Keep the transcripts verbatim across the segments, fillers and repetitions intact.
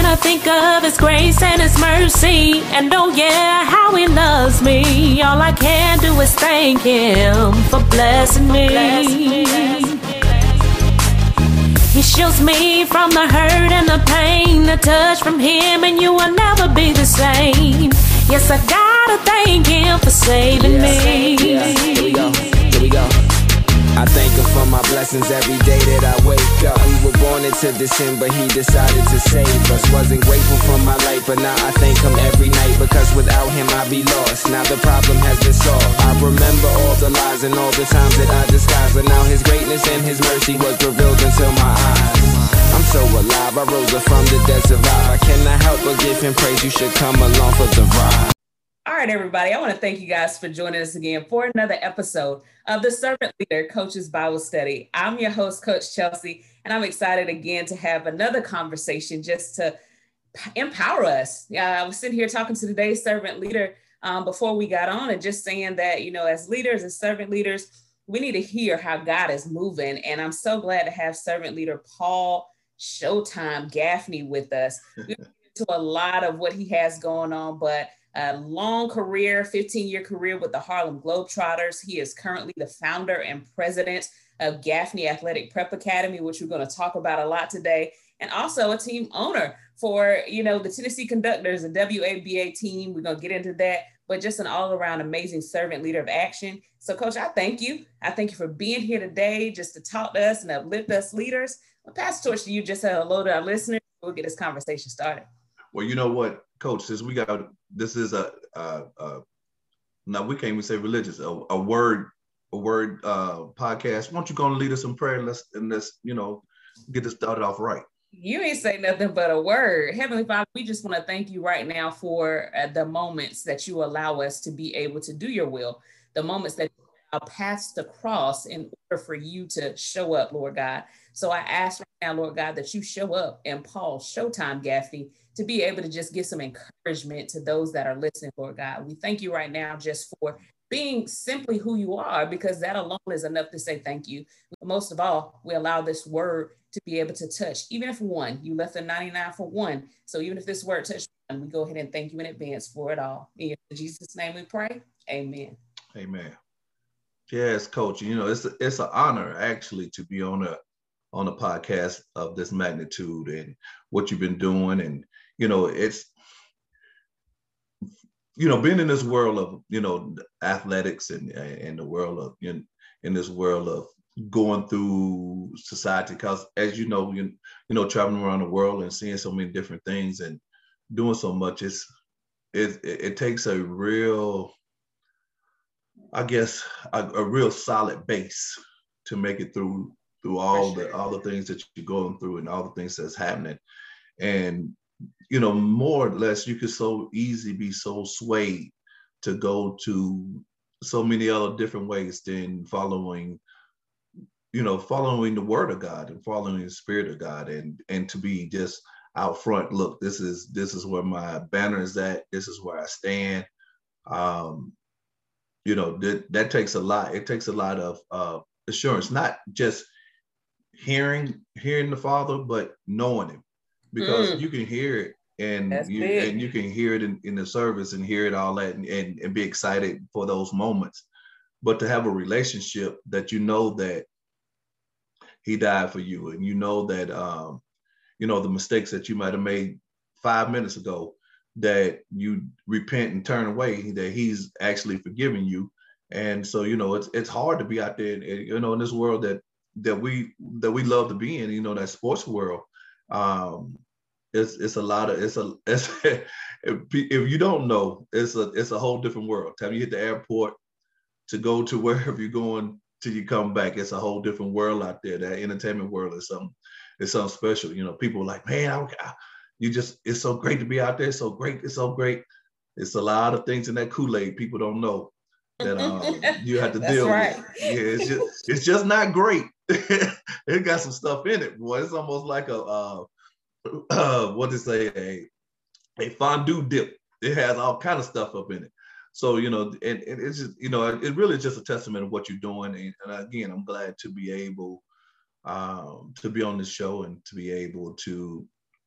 I think of his grace and his mercy, and oh yeah, how he loves me, all I can do is thank him for blessing me. He shields me from the hurt and the pain, a touch from him and you will never be the same. Yes, I gotta thank him for saving yeah, me. Yeah. Here we go, here we go. I thank him for my blessings every day that I wake up. We were born into this sin, but he decided to save us. Wasn't grateful for my life, but now I thank him every night, because without him I'd be lost. Now the problem has been solved. I remember all the lies and all the times that I disguised, but now his greatness and his mercy was revealed into my eyes. I'm so alive, I rose up from the dead, survive. I cannot help but give him praise. You should come along for the ride. All right, everybody, I want to thank you guys for joining us again for another episode of the Servant Leader Coaches Bible Study. I'm your host, Coach Chelsea, and I'm excited again to have another conversation just to empower us. Yeah, I was sitting here talking to today's servant leader um, before we got on, and just saying that, you know, as leaders, as servant leaders, we need to hear how God is moving. And I'm so glad to have servant leader Paul Showtime Gaffney with us. We're into a lot of what he has going on, but a long career, fifteen year career with the Harlem Globetrotters. He is currently the founder and president of Gaffney Athletic Prep Academy, which we're going to talk about a lot today, and also a team owner for, you know, the Tennessee Conductors, a W A B A team. We're going to get into that, but just an all around amazing servant leader of action. So Coach, I thank you. I thank you for being here today just to talk to us and uplift us leaders. I'll pass the torch to you. Just say hello to our listeners. We'll get this conversation started. Well, you know what, Coach, since we got, this is a, uh, uh, now we can't even say religious, a, a word, a word uh, podcast. Why don't you go and lead us in prayer and let's, and let's, you know, get this started off right. You ain't say nothing but a word. Heavenly Father, we just want to thank you right now for uh, the moments that you allow us to be able to do your will, the moments that you allow paths to cross in order for you to show up, Lord God. So I ask right now, Lord God, that you show up in Paul Showtime Gaffney to be able to just give some encouragement to those that are listening, Lord God. We thank you right now just for being simply who you are, because that alone is enough to say thank you. But most of all, we allow this word to be able to touch, even if one, you left the ninety-nine for one. So even if this word touched one, we go ahead and thank you in advance for it all. In Jesus' name we pray. Amen. Amen. Yes, Coach, you know, it's a, it's an honor actually to be on a on a podcast of this magnitude and what you've been doing. And, you know, it's, you know, being in this world of, you know, athletics and in the world of, in, in this world of going through society, because as you know, you, you know, traveling around the world and seeing so many different things and doing so much, it's, it, it, it takes a real, I guess, a, a real solid base to make it through through all sure. the all the things that you're going through and all the things that's happening. And, you know, more or less, you could so easily be so swayed to go to so many other different ways than following, you know, following the word of God and following the spirit of God, and and to be just out front. Look, this is this is where my banner is at. This is where I stand. Um, you know, that that takes a lot. It takes a lot of uh, assurance, not just hearing hearing the Father, but knowing him, because mm. you can hear it and That's you big. and you can hear it in, in the service and hear it all that and, and, and be excited for those moments. But to have a relationship that you know that he died for you, and you know that um, you know, the mistakes that you might have made five minutes ago, that you repent and turn away, that he's actually forgiven you. And so, you know, it's it's hard to be out there, you know, in this world that that we that we love to be in, you know, that sports world. Um, it's it's a lot of it's a it's if, if you don't know, it's a it's a whole different world. Time you hit the airport to go to wherever you're going till you come back, it's a whole different world out there. That entertainment world is something it's something special. You know, people are like, man, I, I, you just it's so great to be out there. It's so great. It's so great. It's a lot of things in that Kool-Aid people don't know that um, you have to deal right. with. Yeah, it's just it's just not great. It got some stuff in it, boy. It's almost like a uh, uh, what to say a a fondue dip. It has all kind of stuff up in it. So you know, and, and it's just you know, it really is just a testament of what you're doing. And, and again, I'm glad to be able um, to be on this show and to be able to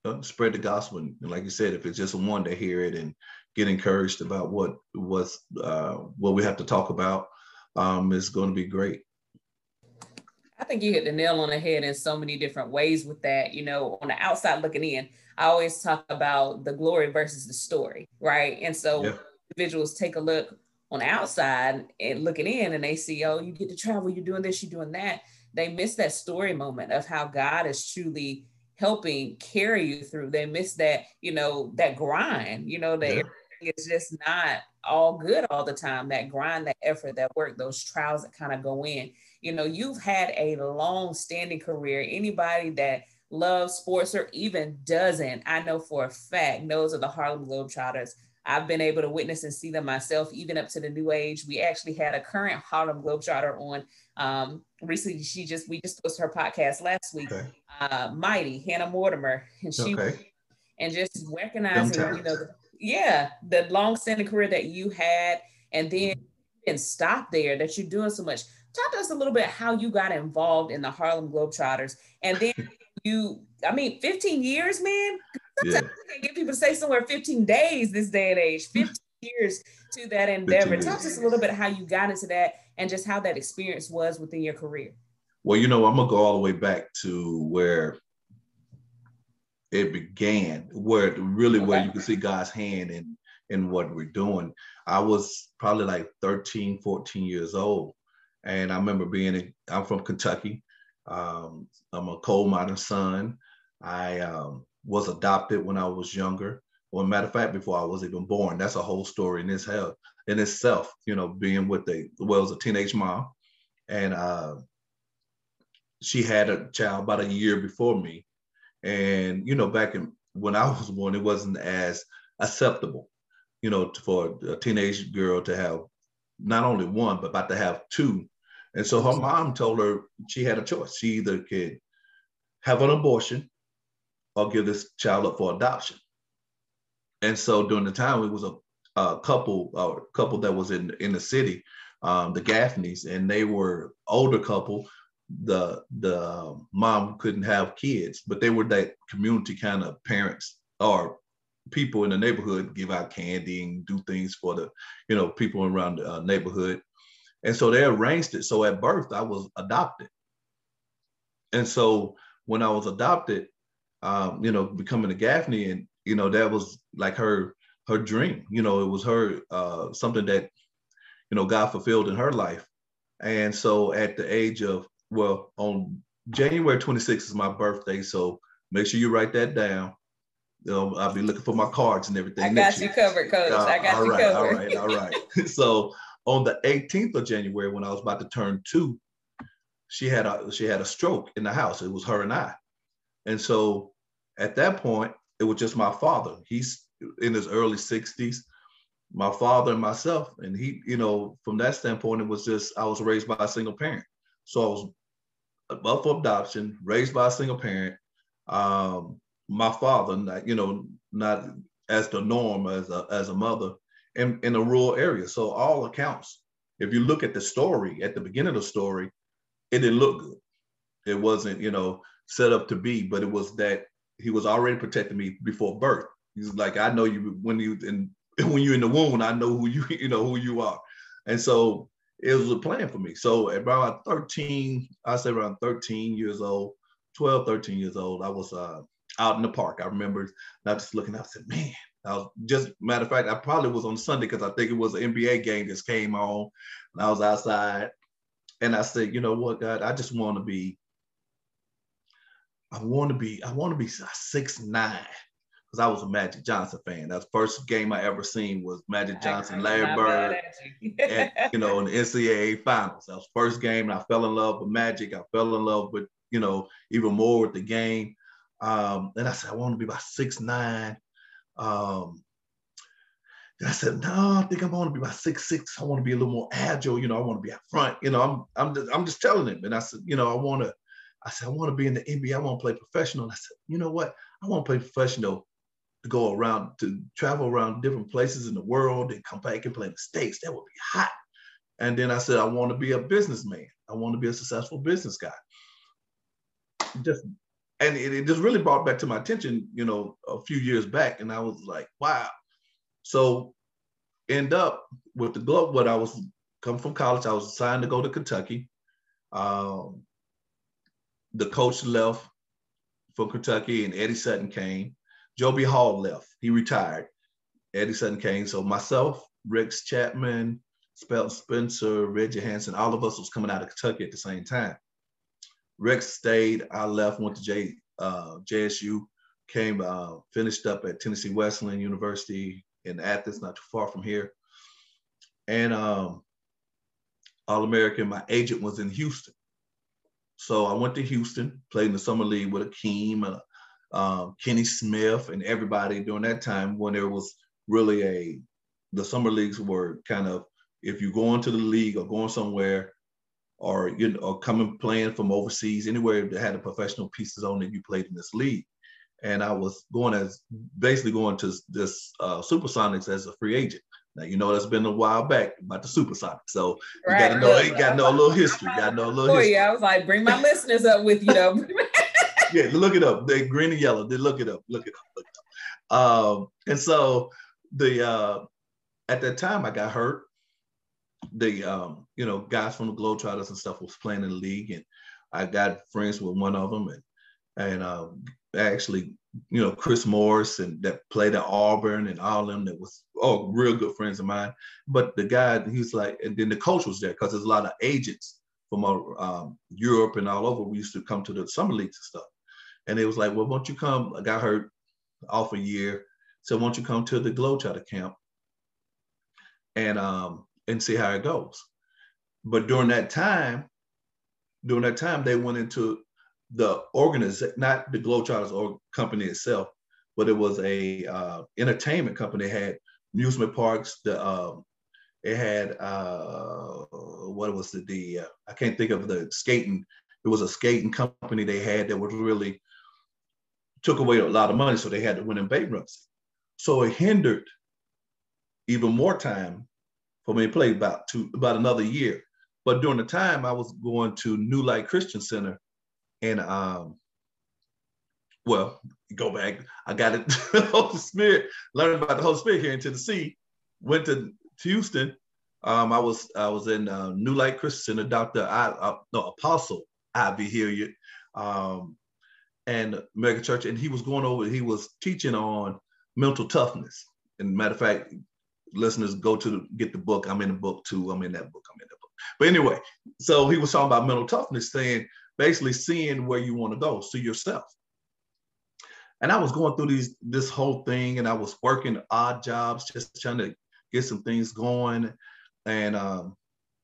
uh, spread the gospel. And like you said, if it's just one to hear it and get encouraged about what what's uh, what we have to talk about, um, it's going to be great. I think you hit the nail on the head in so many different ways with that. You know, on the outside looking in, I always talk about the glory versus the story, right? And so yeah. individuals take a look on the outside and looking in, and they see, oh, you get to travel, you're doing this, you're doing that. They miss that story moment of how God is truly helping carry you through. They miss that, you know, that grind, you know, that yeah. everything is just not all good all the time. That grind, that effort, that work, those trials that kind of go in. You know, you've had a long standing career. Anybody that loves sports or even doesn't, I know for a fact, knows of the Harlem Globetrotters. I've been able to witness and see them myself, even up to the new age. We actually had a current Harlem Globetrotter on um, recently. She just, we just posted her podcast last week, okay. uh, Mighty, Hannah Mortimer. And she, okay. and just recognizing, you know, the, yeah, the long-standing career that you had, and then and stop there, that you're doing so much. Talk to us a little bit how you got involved in the Harlem Globetrotters. And then you, I mean, fifteen years, man. Sometimes yeah. I can't get people to say somewhere fifteen days this day and age, fifteen years to that endeavor. Talk to us a little bit how you got into that and just how that experience was within your career. Well, you know, I'm going to go all the way back to where it began, where really okay. where you can see God's hand in, in what we're doing. I was probably like thirteen, fourteen years old. And I remember being, in, I'm from Kentucky. Um, I'm a coal miner's son. I um, was adopted when I was younger. Well, matter of fact, before I was even born. That's a whole story in its hell, in itself, you know, being with a, well, it was a teenage mom. And uh, she had a child about a year before me. And, you know, back in, when I was born, it wasn't as acceptable, you know, for a teenage girl to have not only one, but about to have two. And so her mom told her she had a choice. She either could have an abortion or give this child up for adoption. And so during the time, it was a, a couple, a couple that was in, in the city, um, the Gaffneys, and they were older couple. The, the mom couldn't have kids, but they were that community kind of parents or people in the neighborhood, give out candy and do things for the, you know, people around the uh, neighborhood. And so they arranged it. So at birth, I was adopted. And so when I was adopted, um, you know, becoming a Gaffney, and, you know, that was like her, her dream, you know, it was her, uh, something that, you know, God fulfilled in her life. And so at the age of, well, on January twenty-sixth is my birthday. So make sure you write that down. You know, I'll be looking for my cards and everything. I got you covered, Coach. Uh, I got all you right, covered. All right, all right. So on the eighteenth of January, when I was about to turn two, she had a she had a stroke in the house. It was her and I. And so at that point, it was just my father. He's in his early sixties, my father and myself. And he, you know, from that standpoint, it was just, I was raised by a single parent. So I was up for adoption, raised by a single parent. Um, my father, not, you know, not as the norm as a, as a mother, in, in a rural area. So all accounts, if you look at the story, at the beginning of the story, it didn't look good. It wasn't, you know, set up to be, but it was that he was already protecting me before birth. He's like, I know you when you in when you're in the womb, I know who you, you know, who you are. And so it was a plan for me. So at around thirteen, I say around thirteen years old, twelve, thirteen years old, I was uh, out in the park. I remember not just looking out, I said, man, I was just, matter of fact, I probably was on Sunday because I think it was an N B A game that came on, and I was outside. And I said, you know what, God, I just want to be, I want to be, I want to be six nine, because I was a Magic Johnson fan. That's the first game I ever seen was Magic Johnson, Larry Bird, and, you know, in the N C double A finals. That was the first game, and I fell in love with Magic. I fell in love with, you know, even more with the game. Um, and I said, I want to be about six nine. Um, and I said, no, I think I want to be about six six. I want to be a little more agile. You know, I want to be up front. You know, I'm I'm just, I'm just telling him. And I said, you know, I want to, I said, I want to be in the N B A. I want to play professional. And I said, you know what? I want to play professional to go around, to travel around different places in the world and come back and play in the States. That would be hot. And then I said, I want to be a businessman. I want to be a successful business guy. Just and it, it just really brought back to my attention, you know, a few years back. And I was like, wow. So end up with the Globe, when I was come from college, I was assigned to go to Kentucky. Um, the coach left from Kentucky and Eddie Sutton came. Joby Hall left, he retired. Eddie Sutton came. So myself, Rex Chapman, Spelt Spencer, Reggie Hanson, all of us was coming out of Kentucky at the same time. Rex stayed, I left, went to J, uh, J S U, came, uh, finished up at Tennessee Wesleyan University in Athens, not too far from here. And um, All-American, my agent was in Houston. So I went to Houston, played in the summer league with Akeem and uh, Kenny Smith and everybody during that time when there was really a, the summer leagues were kind of, if you go into the league or going somewhere or, you know, or coming playing from overseas, anywhere that had the professional pieces on it, you played in this league. And I was going as, basically going to this uh, Supersonics as a free agent. Now, you know, that's been a while back about the Supersonics. So you right, got to know, you got to know a little history. You got to know a little history. Yeah, I was like, bring my listeners up with you, though. Yeah, look it up. They green and yellow. They look it up. Look it up. Look it up. Um, and so the uh, at that time I got hurt. The um, you know, guys from the Globetrotters and stuff was playing in the league, and I got friends with one of them, and and uh, actually, you know, Chris Morris and that played at Auburn and all them that was oh real good friends of mine. But the guy, he's like, and then the coach was there because there's a lot of agents from um, Europe and all over. We used to come to the summer leagues and stuff. And it was like, well, why don't you come? I got hurt off a year. So why don't you come to the Globetrotter camp and um and see how it goes? But during that time, during that time, they went into the organization, not the Globetrotters or company itself, but it was a uh, entertainment company. It had amusement parks. The um, it had uh, what was the the uh, I can't think of the skating. It was a skating company they had that was really took away a lot of money, so they had to win in bankruptcy. So it hindered even more time for me to play about two, about another year. But during the time I was going to New Light Christian Center, and um, well, go back, I got it, the Holy Spirit, learned about the Holy Spirit here in Tennessee, went to Houston. Um, I was I was in uh, New Light Christian Center, Doctor I, uh, no, Apostle Ivy Hilliard, um, and Mega Church, and he was going over, he was teaching on mental toughness. And matter of fact, listeners, go to the, get the book. I'm in the book too. I'm in that book. I'm in that book. But anyway, so he was talking about mental toughness, saying basically seeing where you want to go, see yourself. And I was going through these this whole thing, and I was working odd jobs, just trying to get some things going. And um,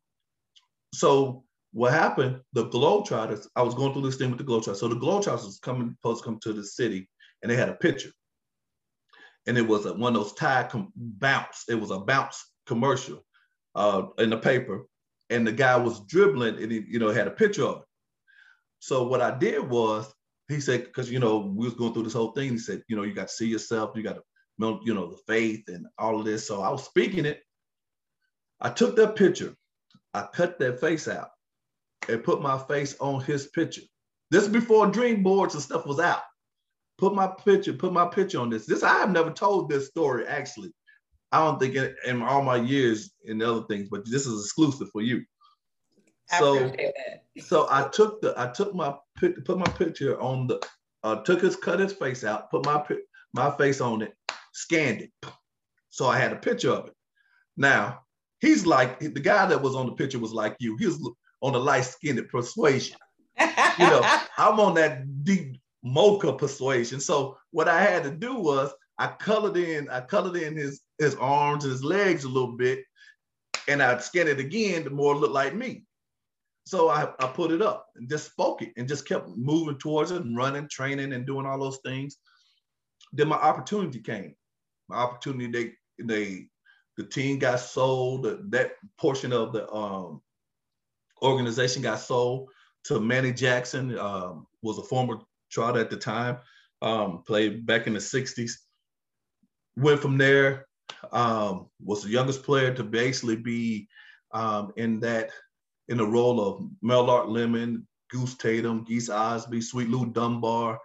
so what happened, the Globetrotters, I was going through this thing with the Globetrotters. So the Globetrotters was coming, supposed to come to the city, and they had a picture. And it was a, one of those tire com- bounce. It was a bounce commercial uh, in the paper. And the guy was dribbling, and he, you know, had a picture of it. So what I did was, he said, because, you know, we was going through this whole thing. He said, you know, you got to see yourself. You got to, you know, the faith and all of this. So I was speaking it. I took that picture. I cut that face out and put my face on his picture. This is before dream boards and stuff was out. Put my picture, put my picture on this. This, I have never told this story, actually. I don't think in, in all my years and other things, but this is exclusive for you. I so, appreciate that. So I took the, I took my, put my picture on the, uh, took his, cut his face out, put my, my face on it, scanned it. So I had a picture of it. Now, he's like, the guy that was on the picture was like you. He was on the light-skinned persuasion. You know, I'm on that deep mocha persuasion. So what I had to do was I colored in, I colored in his, his arms and his legs a little bit, and I scanned it again to more look like me. So I, I put it up and just spoke it and just kept moving towards it and running, training, and doing all those things. Then my opportunity came. My opportunity, they, they, the team got sold. That portion of the um, organization got sold to Manny Jackson, um, was a former Trotter at the time, um, played back in the sixties. Went from there, um, was the youngest player to basically be um, in that, in the role of Melart Lemon, Goose Tatum, Geese Osby, Sweet Lou Dunbar,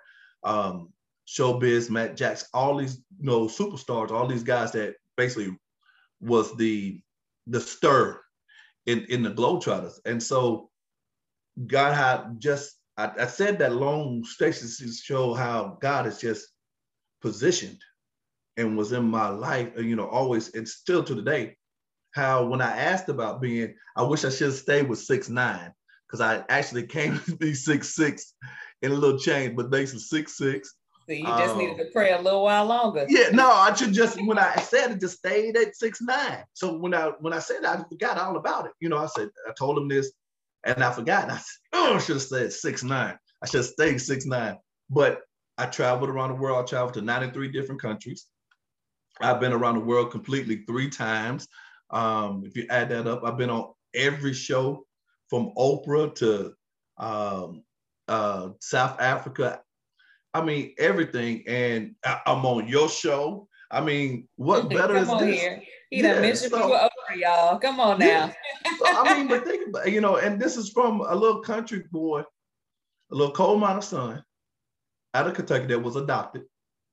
um, Showbiz, Matt Jackson, all these, you know, superstars, all these guys that basically was the the stir in, in the Globetrotters. And so God had just, I, I said that long station to show how God is just positioned and was in my life, you know, always, and still to today, how when I asked about being, I wish I should have stayed with six nine, because I actually came to be six six in a little change, but basically six six. So you just um, needed to pray a little while longer. Yeah, no, I should just, when I said it, just stayed at six nine. So when I when I said it, I forgot all about it. You know, I said, I told him this and I forgot. And I said, oh, I should have said six nine. I should have stayed six nine. But I traveled around the world. I traveled to ninety-three different countries. I've been around the world completely three times. Um, if you add that up, I've been on every show from Oprah to um, uh, South Africa. I mean, everything. And I, I'm on your show. I mean, what better Come is on this? Here. He done yeah, mentioned so, you were Oprah, y'all. Come on now. Yeah. So, I mean, but think about, you know, and this is from a little country boy, a little coal miner son out of Kentucky that was adopted,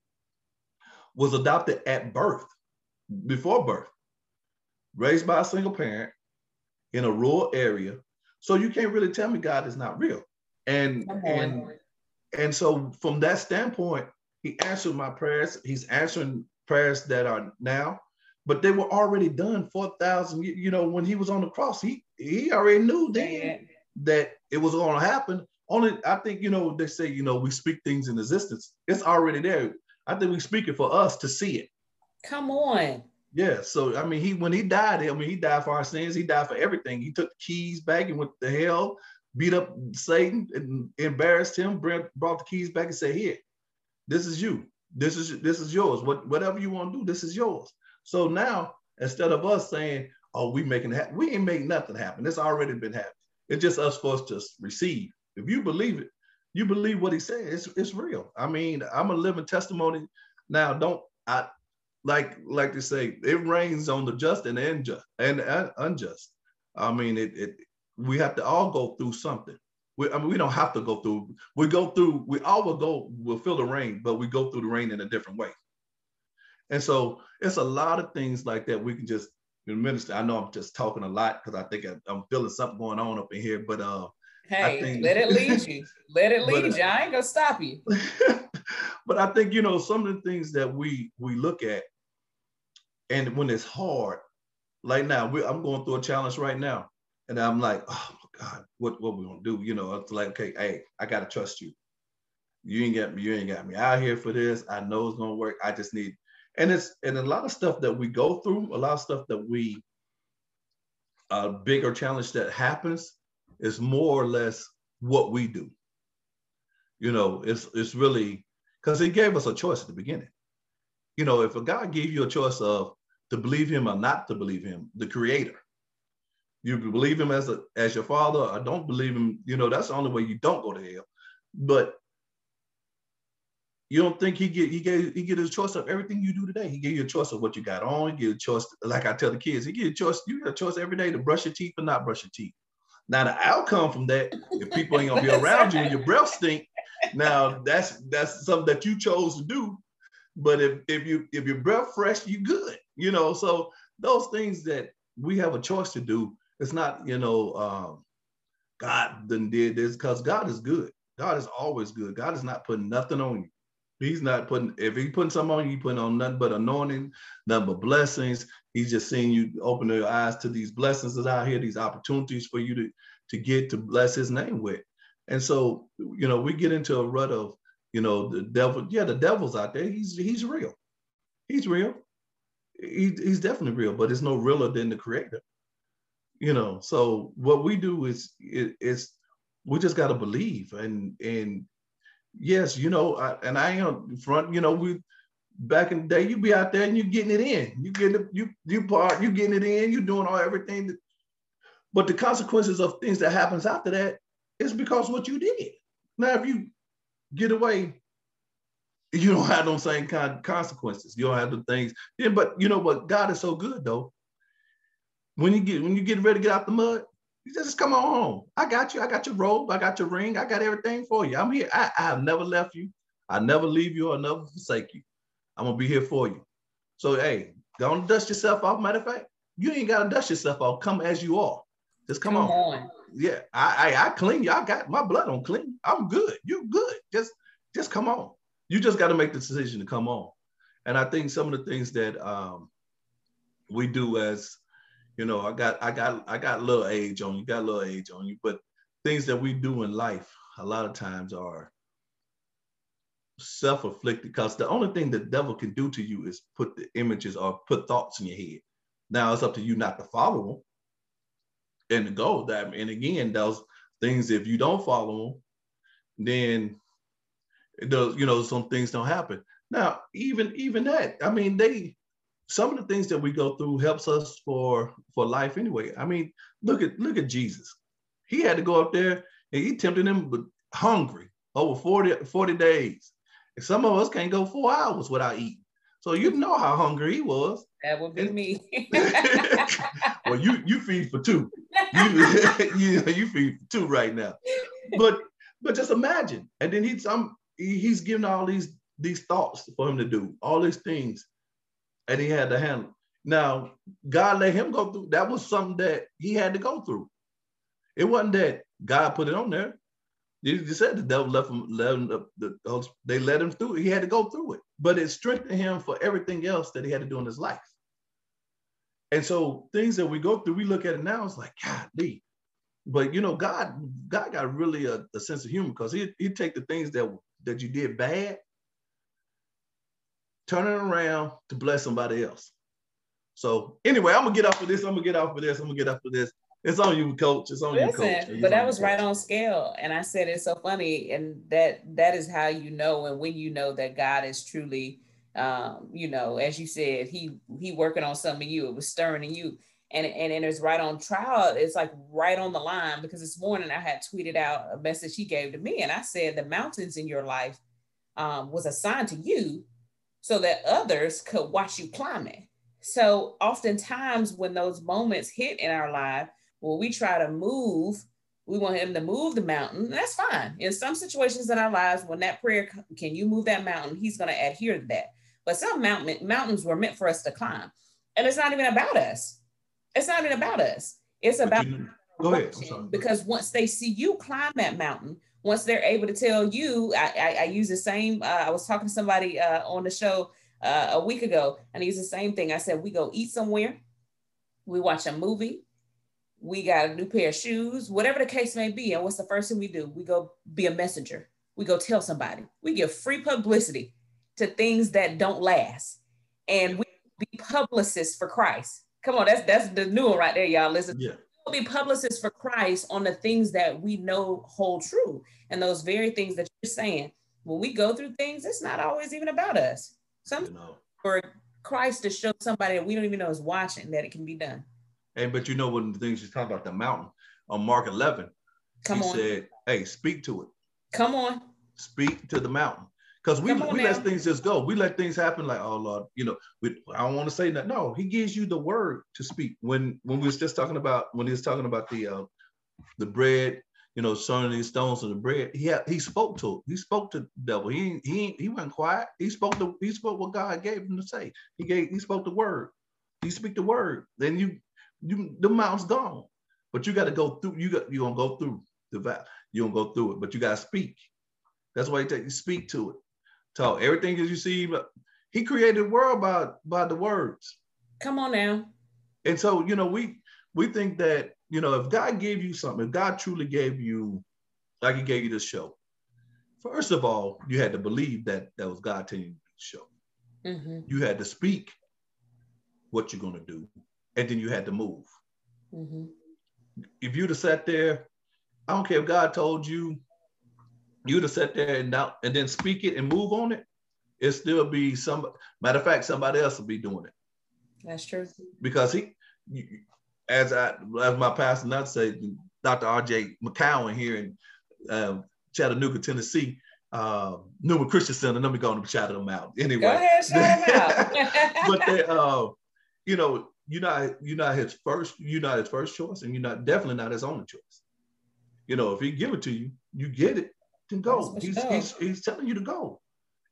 was adopted at birth, before birth, raised by a single parent in a rural area. So you can't really tell me God is not real. And, and, and so from that standpoint, he answered my prayers. He's answering prayers that are now, but they were already done four thousand, you know, when he was on the cross, he, he already knew then yeah. that it was going to happen. Only, I think, you know, they say, you know, we speak things in existence. It's already there. I think we speak it for us to see it. Come on. Yeah. So, I mean, he, when he died, I mean, he died for our sins. He died for everything. He took the keys back and went to hell, beat up Satan and embarrassed him, brought the keys back and said, here, this is you. This is, this is yours. What, whatever you want to do, this is yours. So now, instead of us saying, oh, we making it happen, we ain't making nothing happen. It's already been happening. It's just us for us to receive. If you believe it, you believe what he said. It's, it's real. I mean, I'm a living testimony. Now, don't, I like, like to say, it rains on the just and the unjust and uh, unjust. I mean, it, it, we have to all go through something. We, I mean, we don't have to go through, we go through, we all will go, we'll feel the rain, but we go through the rain in a different way. And so it's a lot of things like that we can just minister. I know I'm just talking a lot because I think I, I'm feeling something going on up in here, but uh, hey, I think, let it lead you. Let it lead but, you. I ain't gonna stop you. But I think, you know, some of the things that we we look at, and when it's hard, like now, we, I'm going through a challenge right now, and I'm like, oh my God, what what we gonna do? You know, it's like, okay, hey, I gotta trust you. You ain't got me. You ain't got me out here for this. I know it's gonna work. I just need. And it's and a lot of stuff that we go through, a lot of stuff that we, a bigger challenge that happens is more or less what we do. You know, it's it's really, because he gave us a choice at the beginning. You know, if a God gave you a choice of to believe him or not to believe him, the creator, you believe him as a as your father or don't believe him, you know, that's the only way you don't go to hell. But you don't think he get he gave he get a choice of everything you do today. He gave you a choice of what you got on. He gave you a choice, like I tell the kids, he give you a choice. You got a choice every day to brush your teeth or not brush your teeth. Now the outcome from that, if people ain't gonna be around you and your breath stink, now that's that's something that you chose to do. But if if you if your breath fresh, you good. You know, so those things that we have a choice to do. It's not, you know, um, God done did this, because God is good. God is always good. God is not putting nothing on you. He's not putting, if he's putting something on you, he's putting on nothing but anointing, nothing but blessings. He's just seeing you open your eyes to these blessings that are out here, these opportunities for you to, to get to bless his name with. And so, you know, we get into a rut of, you know, the devil, yeah, the devil's out there. He's he's real. He's real. He, he's definitely real, but it's no realer than the creator. You know, so what we do is, it, it's, we just got to believe. And, and yes, you know, I, and I am front, you know, we, back in the day, you be out there and you getting it in. You get it, you, you part, you getting it in, you doing all everything. That, but the consequences of things that happens after that is because what you did. Now, if you get away, you don't have those same kind of consequences. You don't have the things. Yeah, but you know what? God is so good though. When you get when you get ready to get out the mud, you just come on home. I got you. I got your robe. I got your ring. I got everything for you. I'm here. I, I have never left you. I never leave you or never forsake you. I'm gonna be here for you. So hey, don't dust yourself off. Matter of fact, you ain't gotta dust yourself off. Come as you are. Just come, come on. on. Yeah, I, I I clean you. I got my blood on clean. I'm good. You're good. Just just come on. You just got to make the decision to come on. And I think some of the things that um, we do as, you know, I got I got I got a little age on you, got a little age on you, but things that we do in life a lot of times are self-inflicted, because the only thing the devil can do to you is put the images or put thoughts in your head. Now it's up to you not to follow them and to go that. And again, those things, if you don't follow them, then those, you know, some things don't happen. Now, even even that, I mean, they some of the things that we go through helps us for for life anyway. I mean, look at look at Jesus. He had to go up there and he tempted him, but hungry over forty, forty days. And some of us can't go four hours without eating. So you know how hungry he was. That would be and, me. Well, you you feed for two. You, you you feed for two right now. But but just imagine. And then he's um he's giving all these these thoughts for him to do, all these things, and he had to handle. Now, God let him go through. That was something that he had to go through. It wasn't that God put it on there. You said the devil left him, let him the, the, they let him through it. He had to go through it, but it strengthened him for everything else that he had to do in his life. And so things that we go through, we look at it now, it's like, golly. But you know, God, God got really a, a sense of humor, because he he take the things that that you did bad, turn it around to bless somebody else. So anyway, I'm gonna get off of this. I'm gonna get off of this. I'm gonna get off of this. It's on you, coach. It's on Listen, you, coach. It's but that was right on scale. And I said it's so funny. And that that is how you know, and when you know that God is truly, um, you know, as you said, he he working on something in you. It was stirring in you. And, and, and it's right on trial. It's like right on the line, because this morning I had tweeted out a message he gave to me. And I said, the mountains in your life um, was assigned to you so that others could watch you climb it. So oftentimes when those moments hit in our life, when we try to move, we want him to move the mountain. That's fine. In some situations in our lives, when that prayer, can you move that mountain? He's going to adhere to that. But some mountain, mountains were meant for us to climb. And it's not even about us. It's not even about us. It's about, you know, go ahead. I'm sorry. Because once they see you climb that mountain, once they're able to tell you, I, I, I use the same, uh, I was talking to somebody uh, on the show uh, a week ago, and I used the same thing. I said, we go eat somewhere, we watch a movie, we got a new pair of shoes, whatever the case may be. And what's the first thing we do? We go be a messenger. We go tell somebody. We give free publicity to things that don't last. And we be publicists for Christ. Come on, that's that's the new one right there, y'all. Listen, yeah. We'll be publicists for Christ on the things that we know hold true. And those very things that you're saying, when we go through things, it's not always even about us. Sometimes you know. For Christ to show somebody that we don't even know is watching, that it can be done. Hey, but you know, one of the things he's talking about, the mountain on Mark eleven, Come he on. said, hey, speak to it. Come on. Speak to the mountain. Because we, Come on we now. let things just go. We let things happen like, oh, Lord, you know, we, I don't want to say that. No, he gives you the word to speak. When when we was just talking about, when he was talking about the uh, the bread, you know, turning these stones into bread, he had, he spoke to it. He spoke to the devil. He he he wasn't quiet. He spoke to, he spoke what God gave him to say. He gave, he spoke the word. He speak the word. Then you, you the mountain's gone. But you got to go through, you got, you're going to go through the valley. You're going to go through it, but you got to speak. That's why he take you speak to it. So everything as you see, he created the world by, by the words. Come on now. And so, you know, we we think that, you know, if God gave you something, if God truly gave you, like he gave you this show, first of all, you had to believe that that was God telling you to do the show. Mm-hmm. You had to speak what you're going to do, and then you had to move. Mm-hmm. If you'd have sat there, I don't care if God told you, you'd have sat there and, now, and then speak it and move on it, it'd still be some, matter of fact, somebody else will be doing it. That's true. Because he, as I, as my pastor not say, Doctor R J McCowan here in um, Chattanooga, Tennessee, uh, Newman Christian Center, let me go and shout them out. Anyway. Go ahead, shout them out. But they, uh, you know, you're not, you're not his first, you're not his first choice, and you're not, definitely not his only choice. You know, if he give it to you, you get it. Can go. He's, he's he's telling you to go.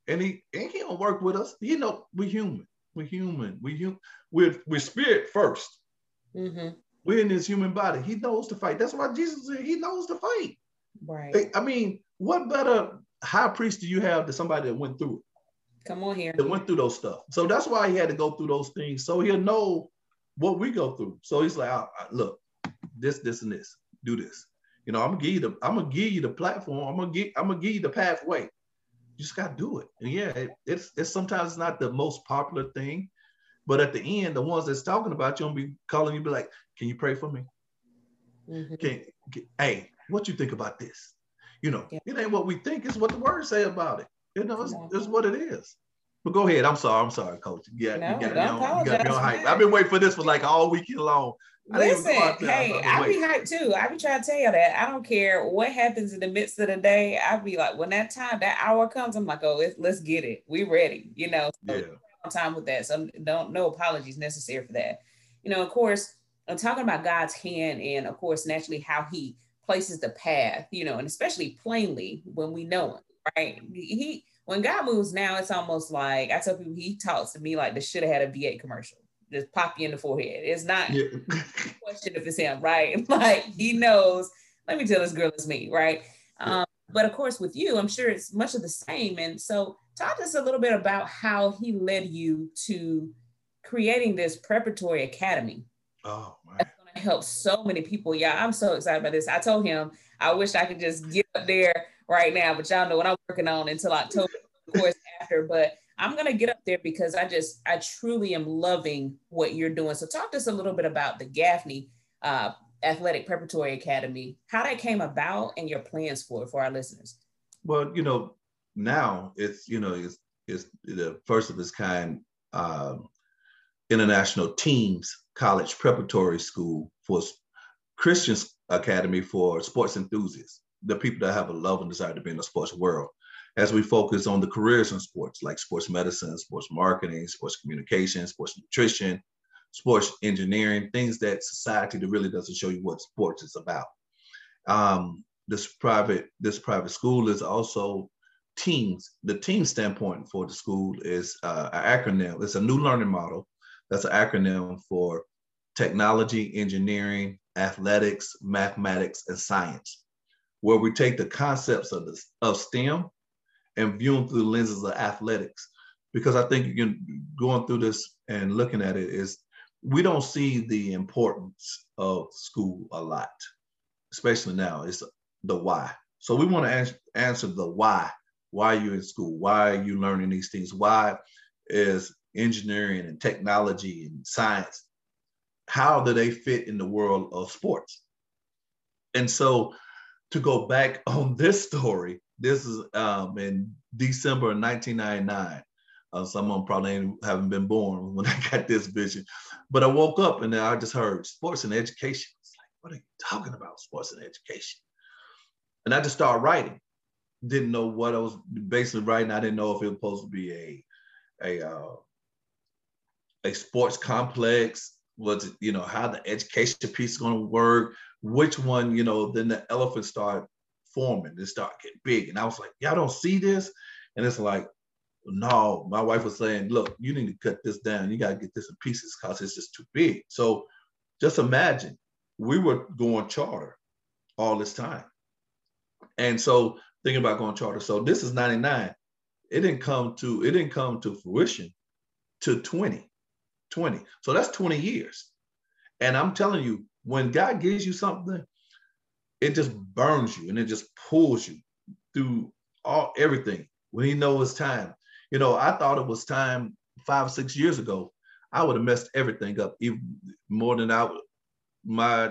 and he and he don't work with us. You know, we're human. We're human. We human. We're we're spirit first. Mm-hmm. We're in this human body. He knows to fight. That's why Jesus said he knows to fight. Right. I mean, what better high priest do you have than somebody that went through it? Come on here. That went through those stuff. So that's why he had to go through those things. So he'll know what we go through. So he's like, look, this, this, and this. Do this. You know, I'm gonna give you the, I'm gonna give you the platform. I'm gonna give, I'm gonna give you the pathway. You just gotta do it. And yeah, it, it's it's sometimes it's not the most popular thing, but at the end, the ones that's talking about you gonna be calling you, be like, can you pray for me? Mm-hmm. Can, can hey, what you think about this? You know, yeah. It ain't what we think, it's what the words say about it. You know, it's, it's what it is. But go ahead. I'm sorry. I'm sorry, Coach. Yeah, no, you got don't me on, you got me on hype. that. I've been waiting for this for like all weekend long. I Listen, hey, I be hyped too. I be trying to tell you that. I don't care what happens in the midst of the day. I be like, when that time, that hour comes, I'm like, oh, let's, let's get it. We ready, you know. So yeah. On time with that. So don't no apologies necessary for that. You know, of course, I'm talking about God's hand and of course, naturally how he places the path, you know, and especially plainly when we know him, right? He when God moves now, it's almost like I tell people he talks to me like this should have had a V eight commercial. Just pop you in the forehead. It's not yeah. a question if it's him, right? Like he knows, let me tell this girl it's me, right? Yeah. Um, but of course with you, I'm sure it's much of the same. And so talk to us a little bit about how he led you to creating this preparatory academy. Oh, man. That's going to help so many people. Yeah, I'm so excited about this. I told him, I wish I could just get up there right now, but y'all know what I'm working on until October, of course, after, but I'm going to get up there because I just, I truly am loving what you're doing. So talk to us a little bit about the Gaffney uh, Athletic Preparatory Academy, how that came about and your plans for it for our listeners. Well, you know, now it's, you know, it's, it's the first of its kind um, international teams college preparatory school for Christian academy for sports enthusiasts, the people that have a love and desire to be in the sports world. As we focus on the careers in sports, like sports medicine, sports marketing, sports communication, sports nutrition, sports engineering, things that society that really doesn't show you what sports is about. Um, this private, this private school is also teams. The team standpoint for the school is uh, an acronym. It's a new learning model. That's an acronym for technology, engineering, athletics, mathematics, and science, where we take the concepts of, the, of STEM and view them through the lenses of athletics. Because I think you can, going through this and looking at it is, we don't see the importance of school a lot, especially now. It's the why. So we want to ans- answer the why. Why are you in school? Why are you learning these things? Why is engineering and technology and science, how do they fit in the world of sports? And so to go back on this story, this is um, in December of nineteen ninety-nine. Uh, some of them probably ain't, haven't been born when I got this vision. But I woke up and then I just heard sports and education. It's like, what are you talking about, sports and education? And I just started writing. Didn't know what I was basically writing. I didn't know if it was supposed to be a, a, uh, a sports complex. Was it, you know, how the education piece is going to work, which one, you know, then the elephant started forming, it started getting big. And I was like, y'all don't see this? And it's like, no, my wife was saying, look, you need to cut this down. You got to get this in pieces because it's just too big. So just imagine, we were going charter all this time. And so thinking about going charter. So this is ninety-nine. It didn't come to, it didn't come to fruition to twenty twenty. So that's twenty years. And I'm telling you, when God gives you something, it just burns you and it just pulls you through all everything. When he knows it's time. You know, I thought it was time five, six years ago. I would have messed everything up even more than I would. My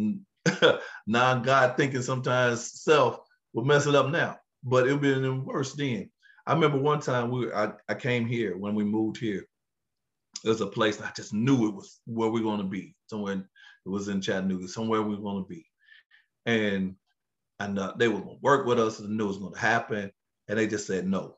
non-God thinking sometimes self would mess it up now, but it would be even worse then. I remember one time we were, I, I came here when we moved here. There's a place I just knew it was where we're going to be. Somewhere, it was in Chattanooga, somewhere we were going to be. And, and uh, they were going to work with us and knew it was going to happen. And they just said no.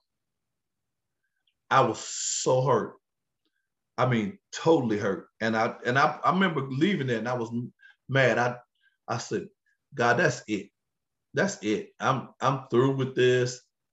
I was so hurt. I mean, totally hurt. And I and I, I remember leaving there and I was mad. I I said, God, that's it. That's it. I'm I'm through with this.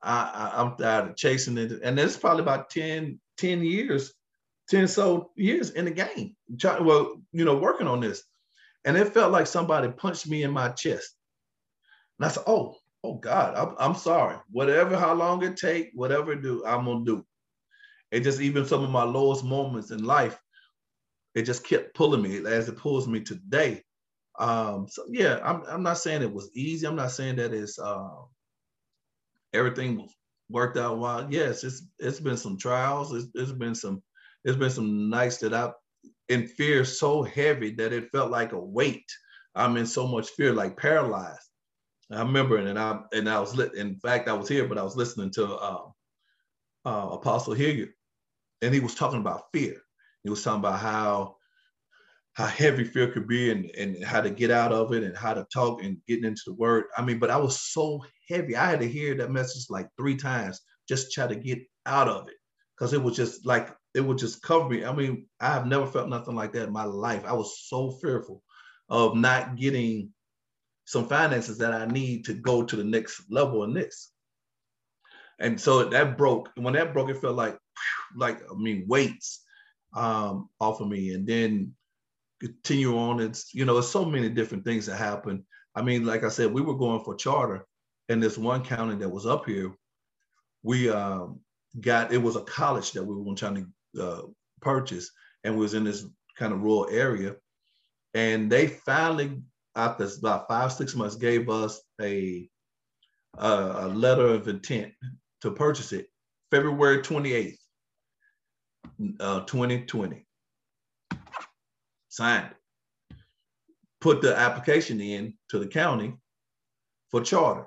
I, I, I'm tired of chasing it. And it's probably about ten, ten years, ten so years in the game. Try, well, you know, working on this. And it felt like somebody punched me in my chest. And I said, oh, oh God, I'm, I'm sorry. Whatever, how long it take, whatever it do, I'm gonna do. It just, even some of my lowest moments in life, it just kept pulling me as it pulls me today. Um, so yeah, I'm, I'm not saying it was easy. I'm not saying that it's uh, everything was worked out well. Yes, it's it's been some trials. It's, it's been some it's been some nights that I in fear so heavy that it felt like a weight. I'm in so much fear, like paralyzed. I remember, and I and I was lit. In fact, I was here, but I was listening to uh, uh, Apostle Hilliard, and he was talking about fear. He was talking about how how heavy fear could be, and, and how to get out of it, and how to talk and getting into the word. I mean, but I was so heavy. I had to hear that message like three times just try to get out of it, because it was just like, it would just cover me. I mean, I have never felt nothing like that in my life. I was so fearful of not getting some finances that I need to go to the next level in this. And so that broke. When that broke, it felt like, like, I mean, weights um, off of me. And then continue on. It's, you know, it's so many different things that happen. I mean, like I said, we were going for charter, and this one county that was up here, we um, got, it was a college that we were trying to uh, purchase, and was in this kind of rural area. And they finally, after about five, six months, gave us a, a, a letter of intent to purchase it, February twenty-eighth, uh, twenty twenty. Signed it. Put the application in to the county for charter.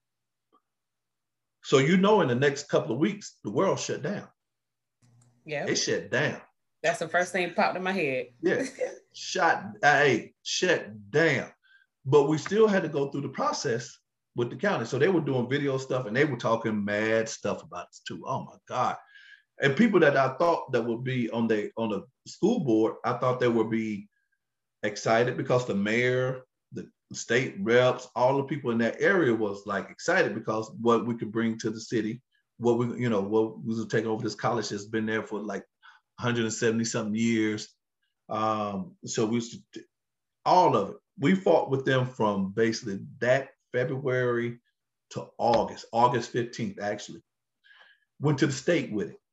So, you know, in the next couple of weeks, the world shut down. Yeah. It shut down. That's the first thing popped in my head. Yeah. Shut, hey, shut down. But we still had to go through the process with the county. So they were doing video stuff, and they were talking mad stuff about us too. Oh my God. And people that I thought that would be on the on the school board, I thought they would be excited, because the mayor, the state reps, all the people in that area was like excited because what we could bring to the city, what we, you know, what we was taking over this college that's been there for like one hundred seventy something years. Um, so we used to, all of it. We fought with them from basically that February to August, August fifteenth, actually. Went to the state with it.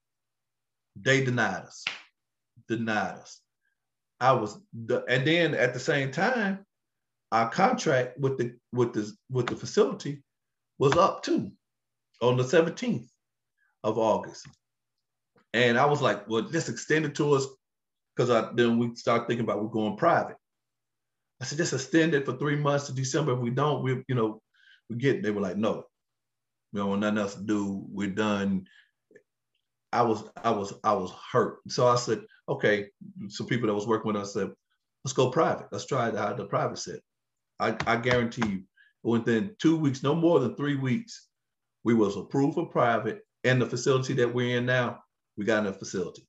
They denied us, denied us. I was, and then at the same time, our contract with the with the with the facility was up too, on the seventeenth of August. And I was like, well, just extend it to us, because I then we start thinking about we're going private. I said, just extend it for three months to December. If we don't, we, you know, we get. They were like, no, we don't want nothing else to do. We're done. I was, I was, I was hurt. So I said, okay. So people that was working with us said, let's go private. Let's try it out the private set. I, I guarantee you, within two weeks, no more than three weeks, we was approved for private, and the facility that we're in now, we got in a facility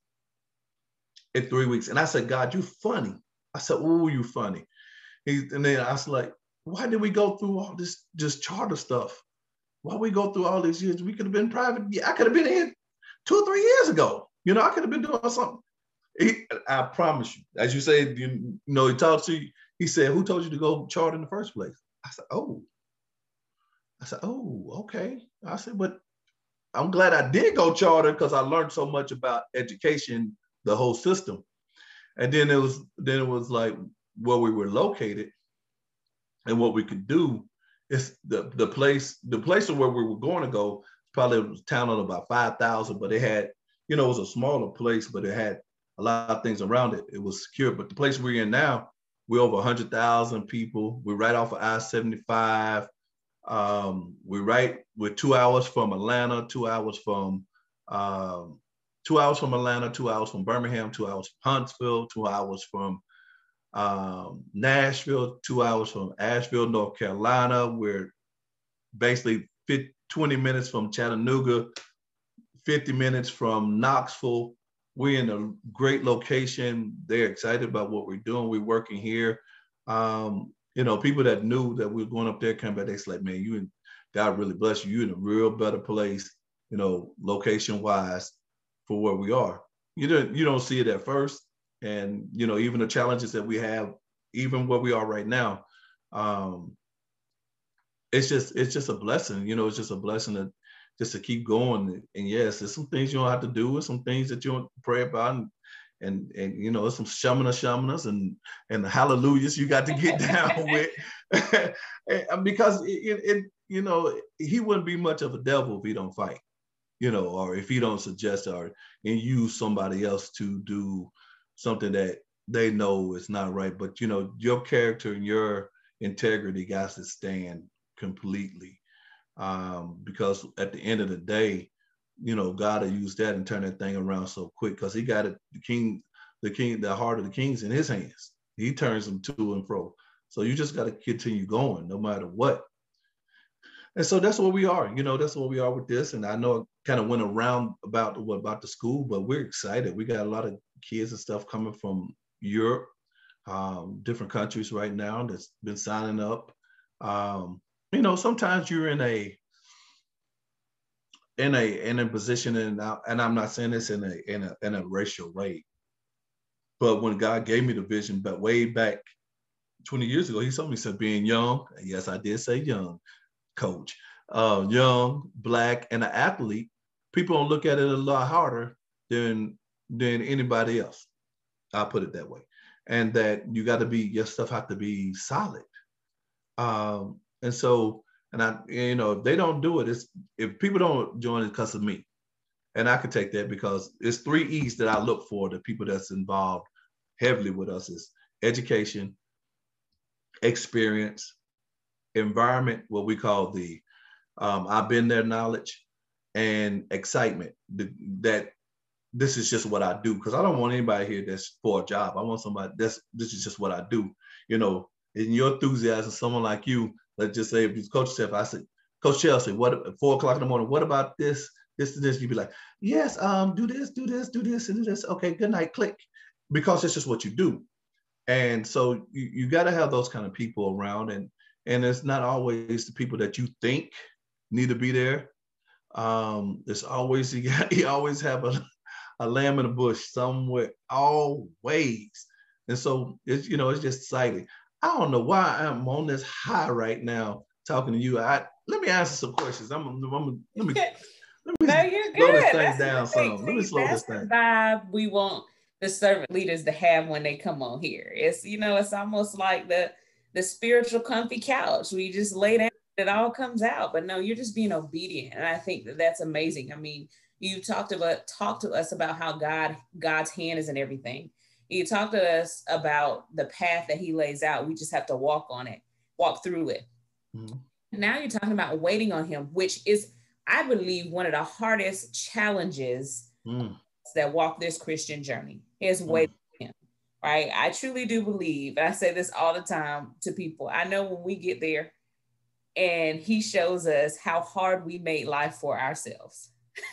in three weeks. And I said, God, you funny. I said, oh, you funny. He, and then I was like, why did we go through all this just charter stuff? Why we go through all these years? We could have been private. Yeah, I could have been in two or three years ago. You know, I could have been doing something. He, I promise you, as you say, you, you know, he talked to you. He said, who told you to go charter in the first place? I said, oh. I said, oh, okay. I said, but I'm glad I did go charter, because I learned so much about education, the whole system. And then it was, then it was like where we were located and what we could do. It's the, the place, the place where we were going to go, probably was a town of about five thousand, but it had, you know, it was a smaller place, but it had a lot of things around it. It was secure. But the place we're in now, we're over one hundred thousand people. We're right off of I seventy-five. Um, we're right, we're two hours from Atlanta, two hours from, um, two hours from Atlanta, two hours from Birmingham, two hours from Huntsville, two hours from um, Nashville, two hours from Asheville, North Carolina. We're basically twenty minutes from Chattanooga, fifty minutes from Knoxville. We're in a great location. They're excited about what we're doing. We're working here. Um, you know, people that knew that we were going up there came back, they said, like, man, you God really bless you. You're in a real better place, you know, location wise for where we are. You don't, you don't see it at first. And, you know, even the challenges that we have, even where we are right now, um, it's just, it's just a blessing, you know, it's just a blessing to just to keep going. And yes, there's some things you don't have to do and some things that you don't pray about. And, and, and you know, there's some shamana shamanas and, and the hallelujahs you got to get down with. Because it, it, it, you know, he wouldn't be much of a devil if he don't fight, you know, or if he don't suggest or and use somebody else to do something that they know is not right. But, you know, your character and your integrity got to stand completely. Um, because at the end of the day, you know, God will use that and turn that thing around so quick because he got it, the king, the king, the heart of the kings in his hands. He turns them to and fro. So you just got to continue going no matter what. And so that's where we are, you know, that's where we are with this. And I know it kind of went around about what about the school, but we're excited. We got a lot of kids and stuff coming from Europe, um, different countries right now that's been signing up. Um, you know, sometimes you're in a in a in a position, and I, and I'm not saying this in a in a in a racial way, but when God gave me the vision, but way back twenty years ago, he told me, he said, being young, yes, I did say young, coach, uh, young, black, and an athlete, people don't look at it a lot harder than than anybody else. I'll put it that way. And that you got to be, your stuff have to be solid. Um, and so, and I, you know, if they don't do it, it's, if people don't join it because of me, and I could take that because it's three E's that I look for, the people that's involved heavily with us is education, experience, environment, what we call the um, I've been there knowledge, and excitement. The, that this is just what I do, because I don't want anybody here that's for a job. I want somebody that's, this is just what I do. You know, in your enthusiasm, someone like you, let's just say if it's Coach Chelsea, I said, Coach Chelsea, what at four o'clock in the morning, what about this, this, and this? You'd be like, yes, um, do this, do this, do this, and do this. Okay, good night, click. Because it's just what you do. And so you, you got to have those kind of people around, and and it's not always the people that you think need to be there. Um, there's always, you, got, you always have a, a lamb in a bush somewhere, always. And so it's, you know, it's just exciting. I don't know why I'm on this high right now talking to you. I let me answer some questions. I'm, I'm let me let me no, you're slow good. this thing That's down some. Let me slow That's this thing. The vibe we want the servant leaders to have when they come on here. It's, you know, it's almost like the the spiritual comfy couch. We just lay down, it all comes out. But no, you're just being obedient, and I think that that's amazing. I mean, you talked about talk to us about how God God's hand is in everything. You talked to us about the path that He lays out. We just have to walk on it, walk through it. Mm-hmm. Now you're talking about waiting on Him, which is, I believe, one of the hardest challenges mm. that walk this Christian journey is mm. waiting on Him, right? I truly do believe, and I say this all the time to people, I know when we get there and He shows us how hard we made life for ourselves.